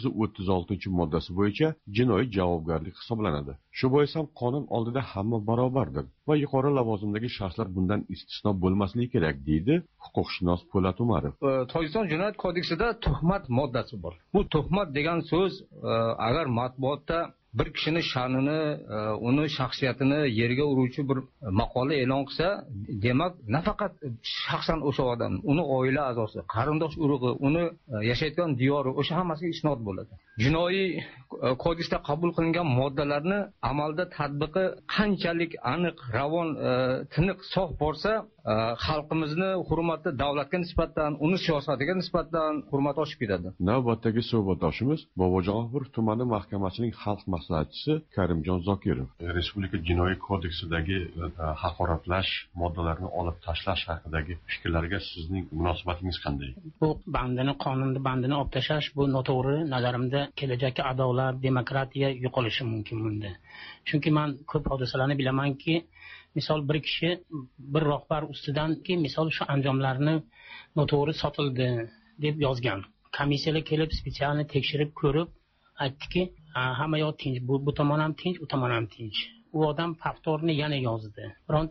Speaker 4: 136-moddasi bo'yicha jinoiy javobgarlik hisoblanadi. Shu bois ham qonun oldida hamma barobardir va yuqori lavozimdagi shaxslar bundan istisno bo'lmasligi kerak, deydi huquqshunos Po'lat Umarov.
Speaker 7: Tojikiston jinoyat kodeksida tuhmat moddasi bor. Bu tuhmat degan so'z agar matbuotda bir kishini sha'nini, uni shaxsiyatini yerga uruvchi bir maqola e'lon qilsa, demak, nafaqat shaxsan o'sha odam, uni oila a'zosi, qarindosh urug'i, uni yashayotgan diyori, o'sha hammasiga isnod bo'ladi. Jinoiy kodeksda qabul qilingan moddalarni amalda tatbiqi qanchalik aniq, ravon, tiniq, sof bo'lsa, xalqimizni hurmati davlatga nisbatan, uni siyosatiga nisbatan hurmat oshib ketadi.
Speaker 4: Navbatdagi suhbatdoshimiz Bobojonov tumani mahkamasining xalq maslahatchisi Karimjon Zokirov. Respublika jinoiy kodeksidagi haqoratlash moddalarini olib tashlash haqidagi fikrlarga sizning munosabatingiz qanday?
Speaker 10: Bu qonunni bandini olib tashlash bu noto'g'ri. Nazarimda kelajakda adolat, demokratiya yo'qolishi mumkin bunda. Chunki men ko'p hodisalarni bilamanki, misol bir kishi bir rahbar ustidanki misol shu anjomlarni noto'g'ri sotildi deb yozgan. Komissiyalar kelib spetsialni tekshirib ko'rib aytdiki, hamma yoq tinch, bu tomon ham tinch, u tomon ham tinch. u odam повторni yana yozdi.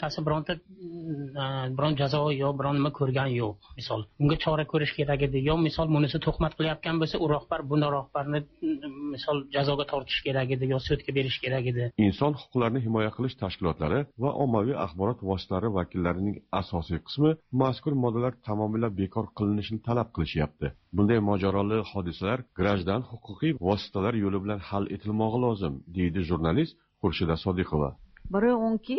Speaker 10: biron jazo yo biron nima ko'rgan yo'q. Misol unga chora ko'rish kerak edi, yo misol bunisi tuhmat qilayotgan bo'lsa, u rahbar buni rahbarni misol jazoga tortish kerak edi yo sudga berish kerak edi.
Speaker 4: Inson huquqlarini himoya qilish tashkilotlari va ommaviy axborot vositalari vakillarining asosiy qismi mazkur moddalar tamomila bekor qilinishini talab qilishyapti. Bunday mojaroli hodisalar grajdan huquqiy vositalar yo'li bilan hal etilmog'i lozim, deydi jurnalist Xurshida Sodiqova.
Speaker 8: برای اون که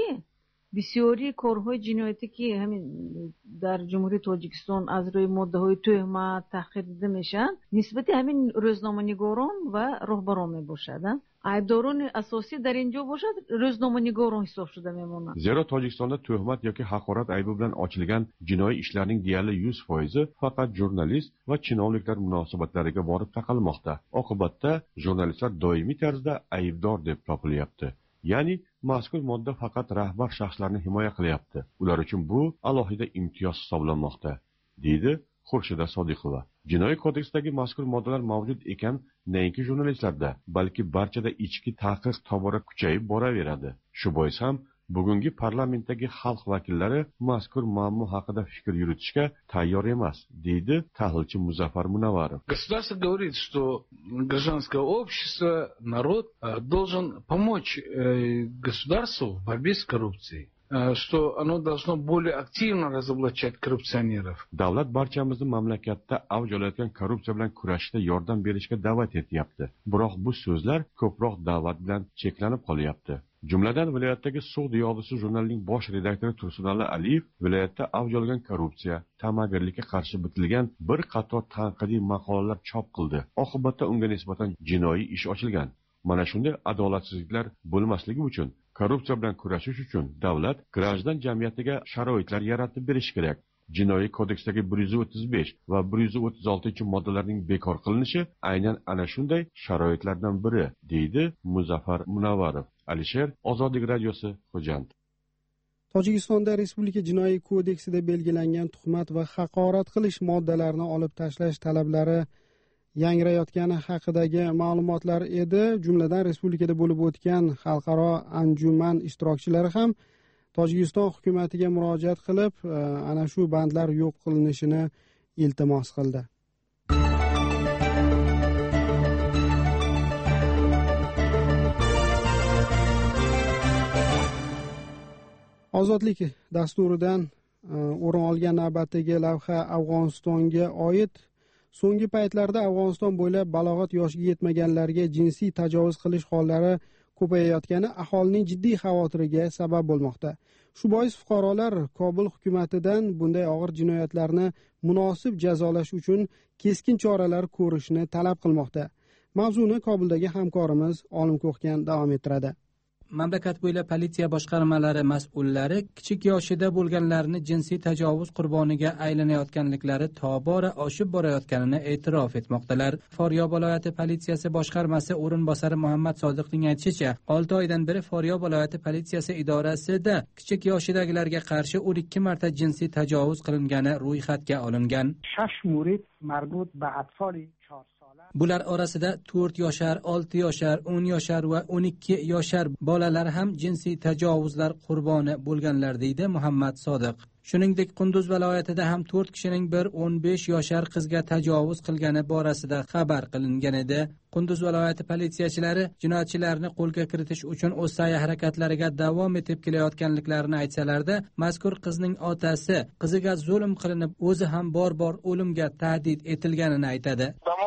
Speaker 8: بسیاری کارهای جنایتی که همین در جمهوری تاجیکستان از روی ماده‌های تهمت تحقیر دیده میشن نسبت همین روزنامه‌نگاران و راهبران میباشد. aybdorun asosiy در اینجا باشد روزنامه‌نگاران حساب شده میمونن.
Speaker 4: Zero Tojikistonda tuhmat yoki haqorat aybi bilan ochilgan jinoiy ishlarning deyarli 100% faqat jurnalist va chinovliklar munosabatlariga borib taqalmoqda. Oqibatda jurnalistlar doimiy tarzda aybdor deb topilyapti. Ya'ni mazkur modda faqat rahbar shaxslarni himoya qilyapti. Ular uchun bu alohida imtiyoz hisoblanmoqda, deydi Xurshida Sodiqova. Jinoiy kodeksdagi mazkur moddalar mavjud ekan, nayinki jurnalistlarda, balki barchada ichki taqiq tobora kuchayib boraveradi. Shu bois ham bugungi parlamentdagi xalq vakillari mazkur muammo haqida fikr yuritishga tayyor emas, deydi tahlilchi Muzaffar Munavvarov.
Speaker 9: Государство говорит, что гражданское общество, народ должен помочь государству в борьбе с коррупцией, что оно должно более активно разоблачать коррупционеров.
Speaker 4: Davlat barchamizni mamlakatda avj olayotgan korrupsiya bilan kurashishda yordam berishga da'vat etyapti. Biroq bu so'zlar ko'proq da'vat bilan cheklanib qolyapti. Jumladan viloyatdagi Suv Diyosi jurnalining bosh redaktori Tursunali Aliyev viloyatda avj olgan korrupsiya, ta'magirlikka qarshi bitilgan bir qator tanqidiy maqolalar chop qildi. Oqibatda unga nisbatan jinoiy ish ochilgan. Mana shunday adolatsizliklar bo'lmasligi uchun, korrupsiya bilan kurashish uchun davlat grajdan jamiyatiga sharoitlar yaratib berish kerak. Jinoiy kodeksdagi 135 va 136-moddalarning bekor qilinishi aynan ana shunday sharoitlardan biri, deydi Muzaffar Munavvarov. Alisher, Ozodlik radiosi, Xo'jand.
Speaker 1: Tojikistonda Respublika jinoiy kodeksida belgilangan tuhmat va haqorat qilish moddalarini olib tashlash talablari yangrayotgani haqidagi ma'lumotlar edi. Jumladan respublikada bo'lib o'tgan xalqaro anjuman ishtirokchilari ham Tojikiston hukumatiga murojaat qilib, ana shu bandlar yo'q qilinishini iltimos qildi. Ozodlik dasturidan o'rin olgan navbatdagi lavha Afg'onistonga oid. So'nggi paytlarda Afg'oniston bo'ylab balog'at yoshiga yetmaganlarga jinsiy tajovuz qilish hollari ko'payayotgani aholining jiddiy xavotiriga sabab bo'lmoqda. Shu bois fuqarolar Kobul hukumatidan bunday og'ir jinoyatlarni munosib jazolash uchun keskin choralar ko'rishni talab qilmoqda. Mavzuni Kobuldagi hamkorimiz Olim Ko'xgan davom ettiradi.
Speaker 13: Mamlakat bo'ylab politsiya boshqarmalari mas'ullari kichik yoshida bo'lganlarni jinsiy tajovuz qurboniga aylanayotganliklari tobora oshib borayotganini e'tirof etmoqdalar. Faryob viloyati politsiyasi boshqarmasi o'rinbosari Muhammad Sodiqning aytishicha, 6 oydan beri Faryob viloyati politsiyasi idorasida kichik yoshidagilarga qarshi 12 marta jinsiy tajovuz qilingani ro'yxatga olingan.
Speaker 14: 6 murad marbut ba atfoli 4
Speaker 13: Bular orasida 4 yoshar, 6 yoshar, 10 yoshar va 12 yoshar bolalar ham jinsiy tajovuzlar qurboni bo'lganlar, deydi Muhammad Sodiq. Shuningdek, Qunduz viloyatida ham 4 kishining bir 15 yoshar qizga tajovuz qilgani borasida xabar qilingan edi. Qunduz viloyati politsiyachilari jinoyatchilarni qo'lga kiritish uchun o'z sa'y-harakatlariga davom etib kelayotganliklarini aytsalarda, mazkur qizning otasi qiziga zulm qilinib, o'zi ham bor-bor o'limga tahdid etilganini aytadi.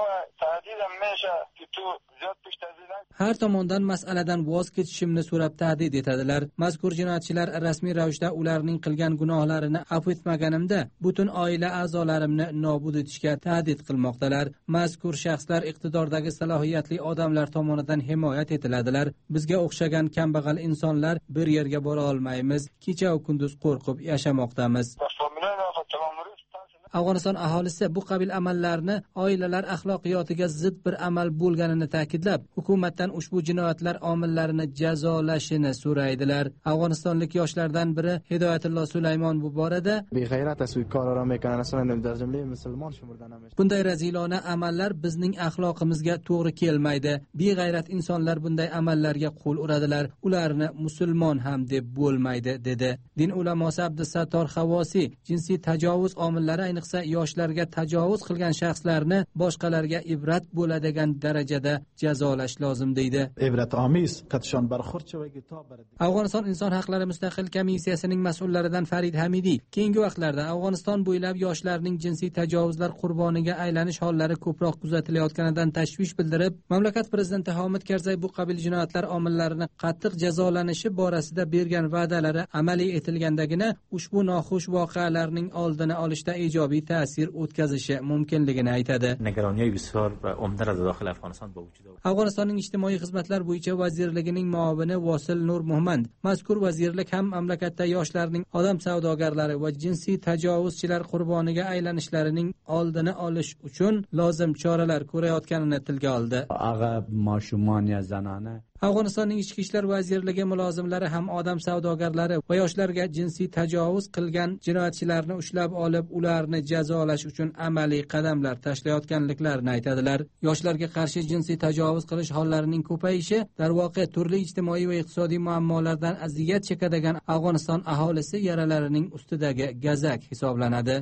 Speaker 13: Har tomondan masaladan voz kechishimni so'rab tahdid etadilar. Mazkur jinoyatchilar rasmiy ravishda ularning qilgan gunohlarini afv etmaganimda butun oila a'zolarimni nobud etishga tahdid qilmoqdalar. Mazkur shaxslar iqtidordagi salohiyatli odamlar tomonidan himoyat etiladilar. Bizga o'xshagan kambag'al insonlar bir yerga bora olmaymiz. Kecha va kunduz qo'rqib yashamoqdamiz. Afg'oniston aholisi bu qabil amallarni oilalar axloqiyotiga zid bir amal bo'lganini ta'kidlab, hukumatdan ushbu jinoyatlar omillarini jazolashini so'raydilar. Afg'onistonlik yoshlardan biri Hidoyatullo Sulaymon bu borada bunday razilona amallar bizning axloqimizga to'g'ri kelmaydi. Beg'ayrat insonlar bunday amallarga qo'l uradilar. Ularni musulmon ham deb bo'lmaydi, dedi. Din ulamosi Abdusattor Havosiy jinsiy tajovuz omillari ayniqsa yoshlarga tajovuz qilgan shaxslarni boshqalarga ibrat bo'ladigan darajada jazolash lozim deydi. Afg'oniston inson haqlari mustaqil komissiyasining mas'ullaridan Farid Hamidiy keyingi vaqtlarda Afg'oniston bo'ylab yoshlarning jinsiy tajovuzlar qurboniga aylanish hollari ko'proq kuzatilayotganidan tashvish bildirib, mamlakat prezidenti Hamid Karzay bu qabil jinoyatlar omillarini qattiq jazolanishi borasida bergan va'dalari amaliy etilgandagina ushbu noxush voqealarning oldini olishda ijobiy ta'sir o'tkazishi mumkinligini aytadi. Afg'onistonning ijtimoiy xizmatlar bo'yicha vazirligining muavini Vosil Nur Muhammad mazkur vazirlik ham mamlakatda yoshlarning odam savdogarlari va jinsiy tajovuzchilar qurboniga aylanishlarining oldini olish uchun lozim choralar ko'rayotganini tilga oldi. Afg'onistonning ichki ishlar vazirligi mulozimlari ham odam savdogarlari va yoshlarga jinsiy tajovuz qilgan jinoyatchilarni ushlab olib, ularni jazolash uchun amaliy qadamlar tashlayotganliklarini aytadilar. Yoshlarga qarshi jinsiy tajovuz qilish hollarining ko'payishi darvoqe turli ijtimoiy va iqtisodiy muammolardan aziyat chekadigan Afg'oniston aholisi yaralarining ustidagi gazak hisoblanadi.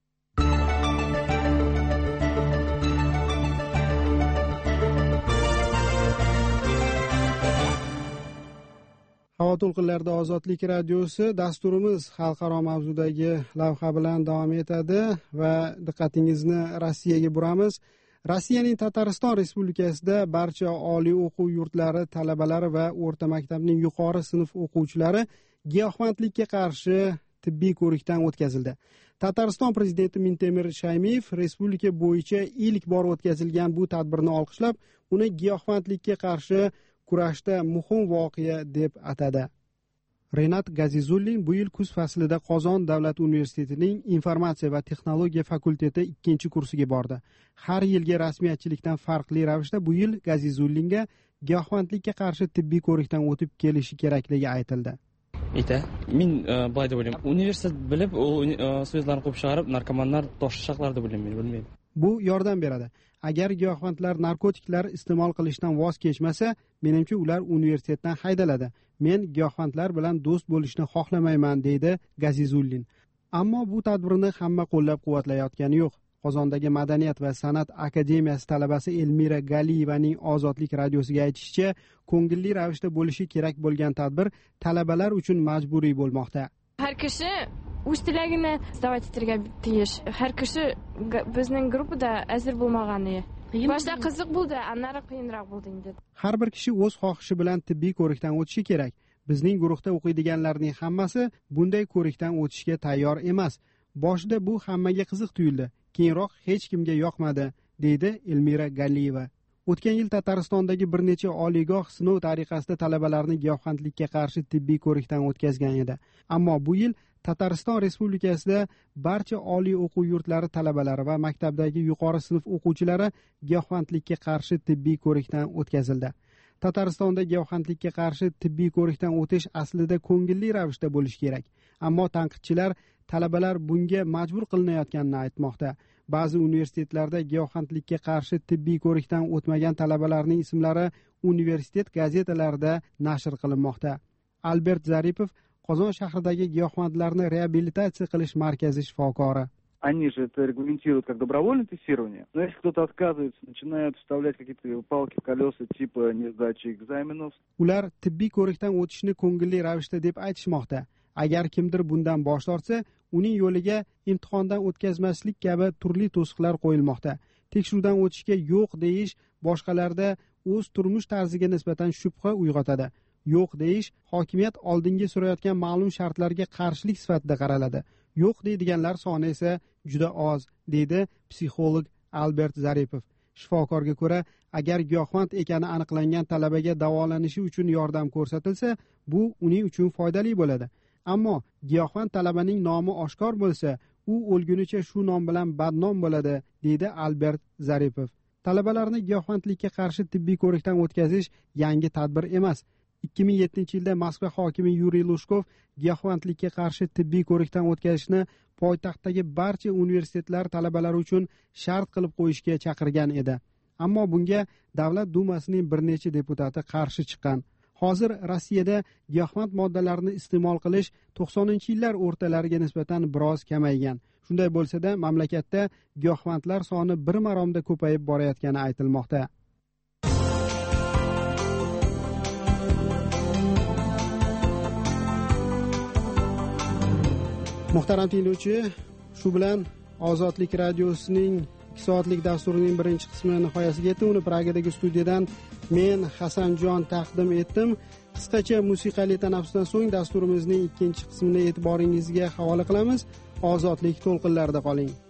Speaker 1: Havo to'lqinlarida Ozodlik radiosi dasturimiz xalqaro mavzudagi lavha bilan davom etadi va diqqatingizni Rossiyaga buramiz. Rossiyaning Tatariston Respublikasida barcha oliy o'quv yurtlari talabalari va o'rta maktabning yuqori sinf o'quvchilari giyohvandlikka qarshi tibbiy ko'rikdan o'tkazildi. Tatariston prezidenti Mintemir Shaymiyev respublika bo'yicha ilk bor o'tkazilgan bu tadbirni olqishlab, uni giyohvandlikka qarshi kurashda muhim voqea deb atadi. Renat Gazizullin bu yil kuz faslida Qozon davlat universitetining informatsiya va texnologiya fakulteti 2-kursiga bordi. Har yilgi rasmiyatchilikdan farqli ravishda bu yil Gazizullinga giyohvandlikka qarshi tibbiy ko'rikdan o'tib kelishi kerakligi aytildi.
Speaker 6: Men boy deb o'ylayman. Universitet bilib, u so'zlarni qo'yib chiqarib, narkomanlar toshashaqlar deb o'ylayman, bilmayman.
Speaker 1: Bu yordam beradi. Agar giyohvandlar narkotiklar iste'mol qilishdan voz kechmasa, menimcha ular universitetdan haydaladi. Men giyohvandlar bilan do'st bo'lishni xohlamayman, deydi Gazizullin. Ammo bu tadbirni hamma qo'llab-quvvatlayotgani yo'q. Qozondagi Madaniyat va san'at akademiyasi talabasi Elmira Galiyevaning Ozodlik radiosiga aytishicha, ko'ngilli ravishda bo'lishi kerak bo'lgan tadbir talabalar uchun majburiy bo'lmoqda.
Speaker 12: Har kishi o'z tilagini davat etishiga tegish. Har kishi bizning guruhda asir bo'lmagani. Boshda qiziq bo'ldi, anari qiyinroq bo'ldi endi.
Speaker 1: Har bir kishi o'z xohishi bilan tibbiy ko'rikdan o'tishi kerak. Bizning guruhda o'qiydiganlarning hammasi bunday ko'rikdan o'tishga tayyor emas. Boshida bu hammaga qiziq tuyuldi, keyinroq hech kimga yoqmadi, deydi Elmira Galiyeva. O'tgan yil Tataristondagi bir necha oliygoh sinov tariqasida talabalarni giyohvandlikka qarshi tibbiy ko'rikdan o'tkazgan edi. Ammo bu yil Tatariston Respublikasida barcha oliy o'quv yurtlari talabalari va maktabdagi yuqori sinf o'quvchilari giyohvandlikka qarshi tibbiy ko'rikdan o'tkazildi. Tataristonda giyohvandlikka qarshi tibbiy ko'rikdan o'tish aslida ko'ngilli ravishda bo'lishi kerak. Ammo tanqidchilar talabalar bunga majbur qilinayotganini aytmoqda. Ba'zi universitetlarda giyohvandlikka qarshi tibbiy ko'rikdan o'tmagan talabalarning ismlari universitet gazetalarida nashr qilinmoqda. Albert Zaripov Qozon shahridagi giyohvandlarni reabilitatsiya qilish markazi shifokori.
Speaker 15: Они же это регламентируют как добровольное тестирование. Но если кто-то отказывается, начинают вставлять какие-то палки в колеса типа несдачи экзаменов.
Speaker 1: Ular tibbiy ko'rikdan o'tishni ko'ngilli ravishda deb aytishmoqda. Agar kimdir bundan bosh tortsa, uning yo'liga imtihondan o'tkazmaslik kabi turli to'siqlar qo'yilmoqda. Tekshiruvdan o'tishga yo'q deyish boshqalarda o'z turmush tarziga nisbatan shubha uyg'otadi. Yo'q deyish hokimiyat oldinga surayotgan ma'lum shartlarga qarshilik sifatida qaraladi. Yo'q deydiganlar soni esa juda oz, deydi psixolog Albert Zaripov. Shifokorga ko'ra, agar giyohvand ekani aniqlangan talabaga davolanishi uchun yordam ko'rsatilsa, bu uning uchun foydali bo'ladi. ammo giyohvand talabaning nomi oshkor bo'lsa u o'lgunicha shu nom bilan badnom bo'ladi, deydi Albert Zaripov. Talabalarni giyohvandlikka qarshi tibbiy ko'rikdan o'tkazish yangi tadbir emas. 2007-yilda Moskva hokimi Yuriy Lushkov giyohvandlikka qarshi tibbiy ko'rikdan o'tkazishni poytaxtdagi barcha universitetlar talabalari uchun shart qilib qo'yishga chaqirgan edi. Ammo bunga Davlat dumasining bir necha deputati qarshi chiqqan. Hozir Rossiyada giyohvand moddalarni iste'mol qilish 90-yillar o'rtalariga nisbatan biroz kamaygan. Shunday bo'lsa-da, mamlakatda giyohvandlar soni bir maromda ko'payib borayotgani aytilmoqda. Muhtaram tinglovchi, shu bilan Ozodlik radiosining 2 soatlik dasturining birinchi qismi nihoyasiga yetdi. Uni Pragadagi studiyadan men Hasanjon taqdim etdim. Qisqacha musiqali tanaffusdan so'ng dasturimizning ikkinchi qismini e'tiboringizga havola qilamiz. Ozodlik to'lqinlarida qoling.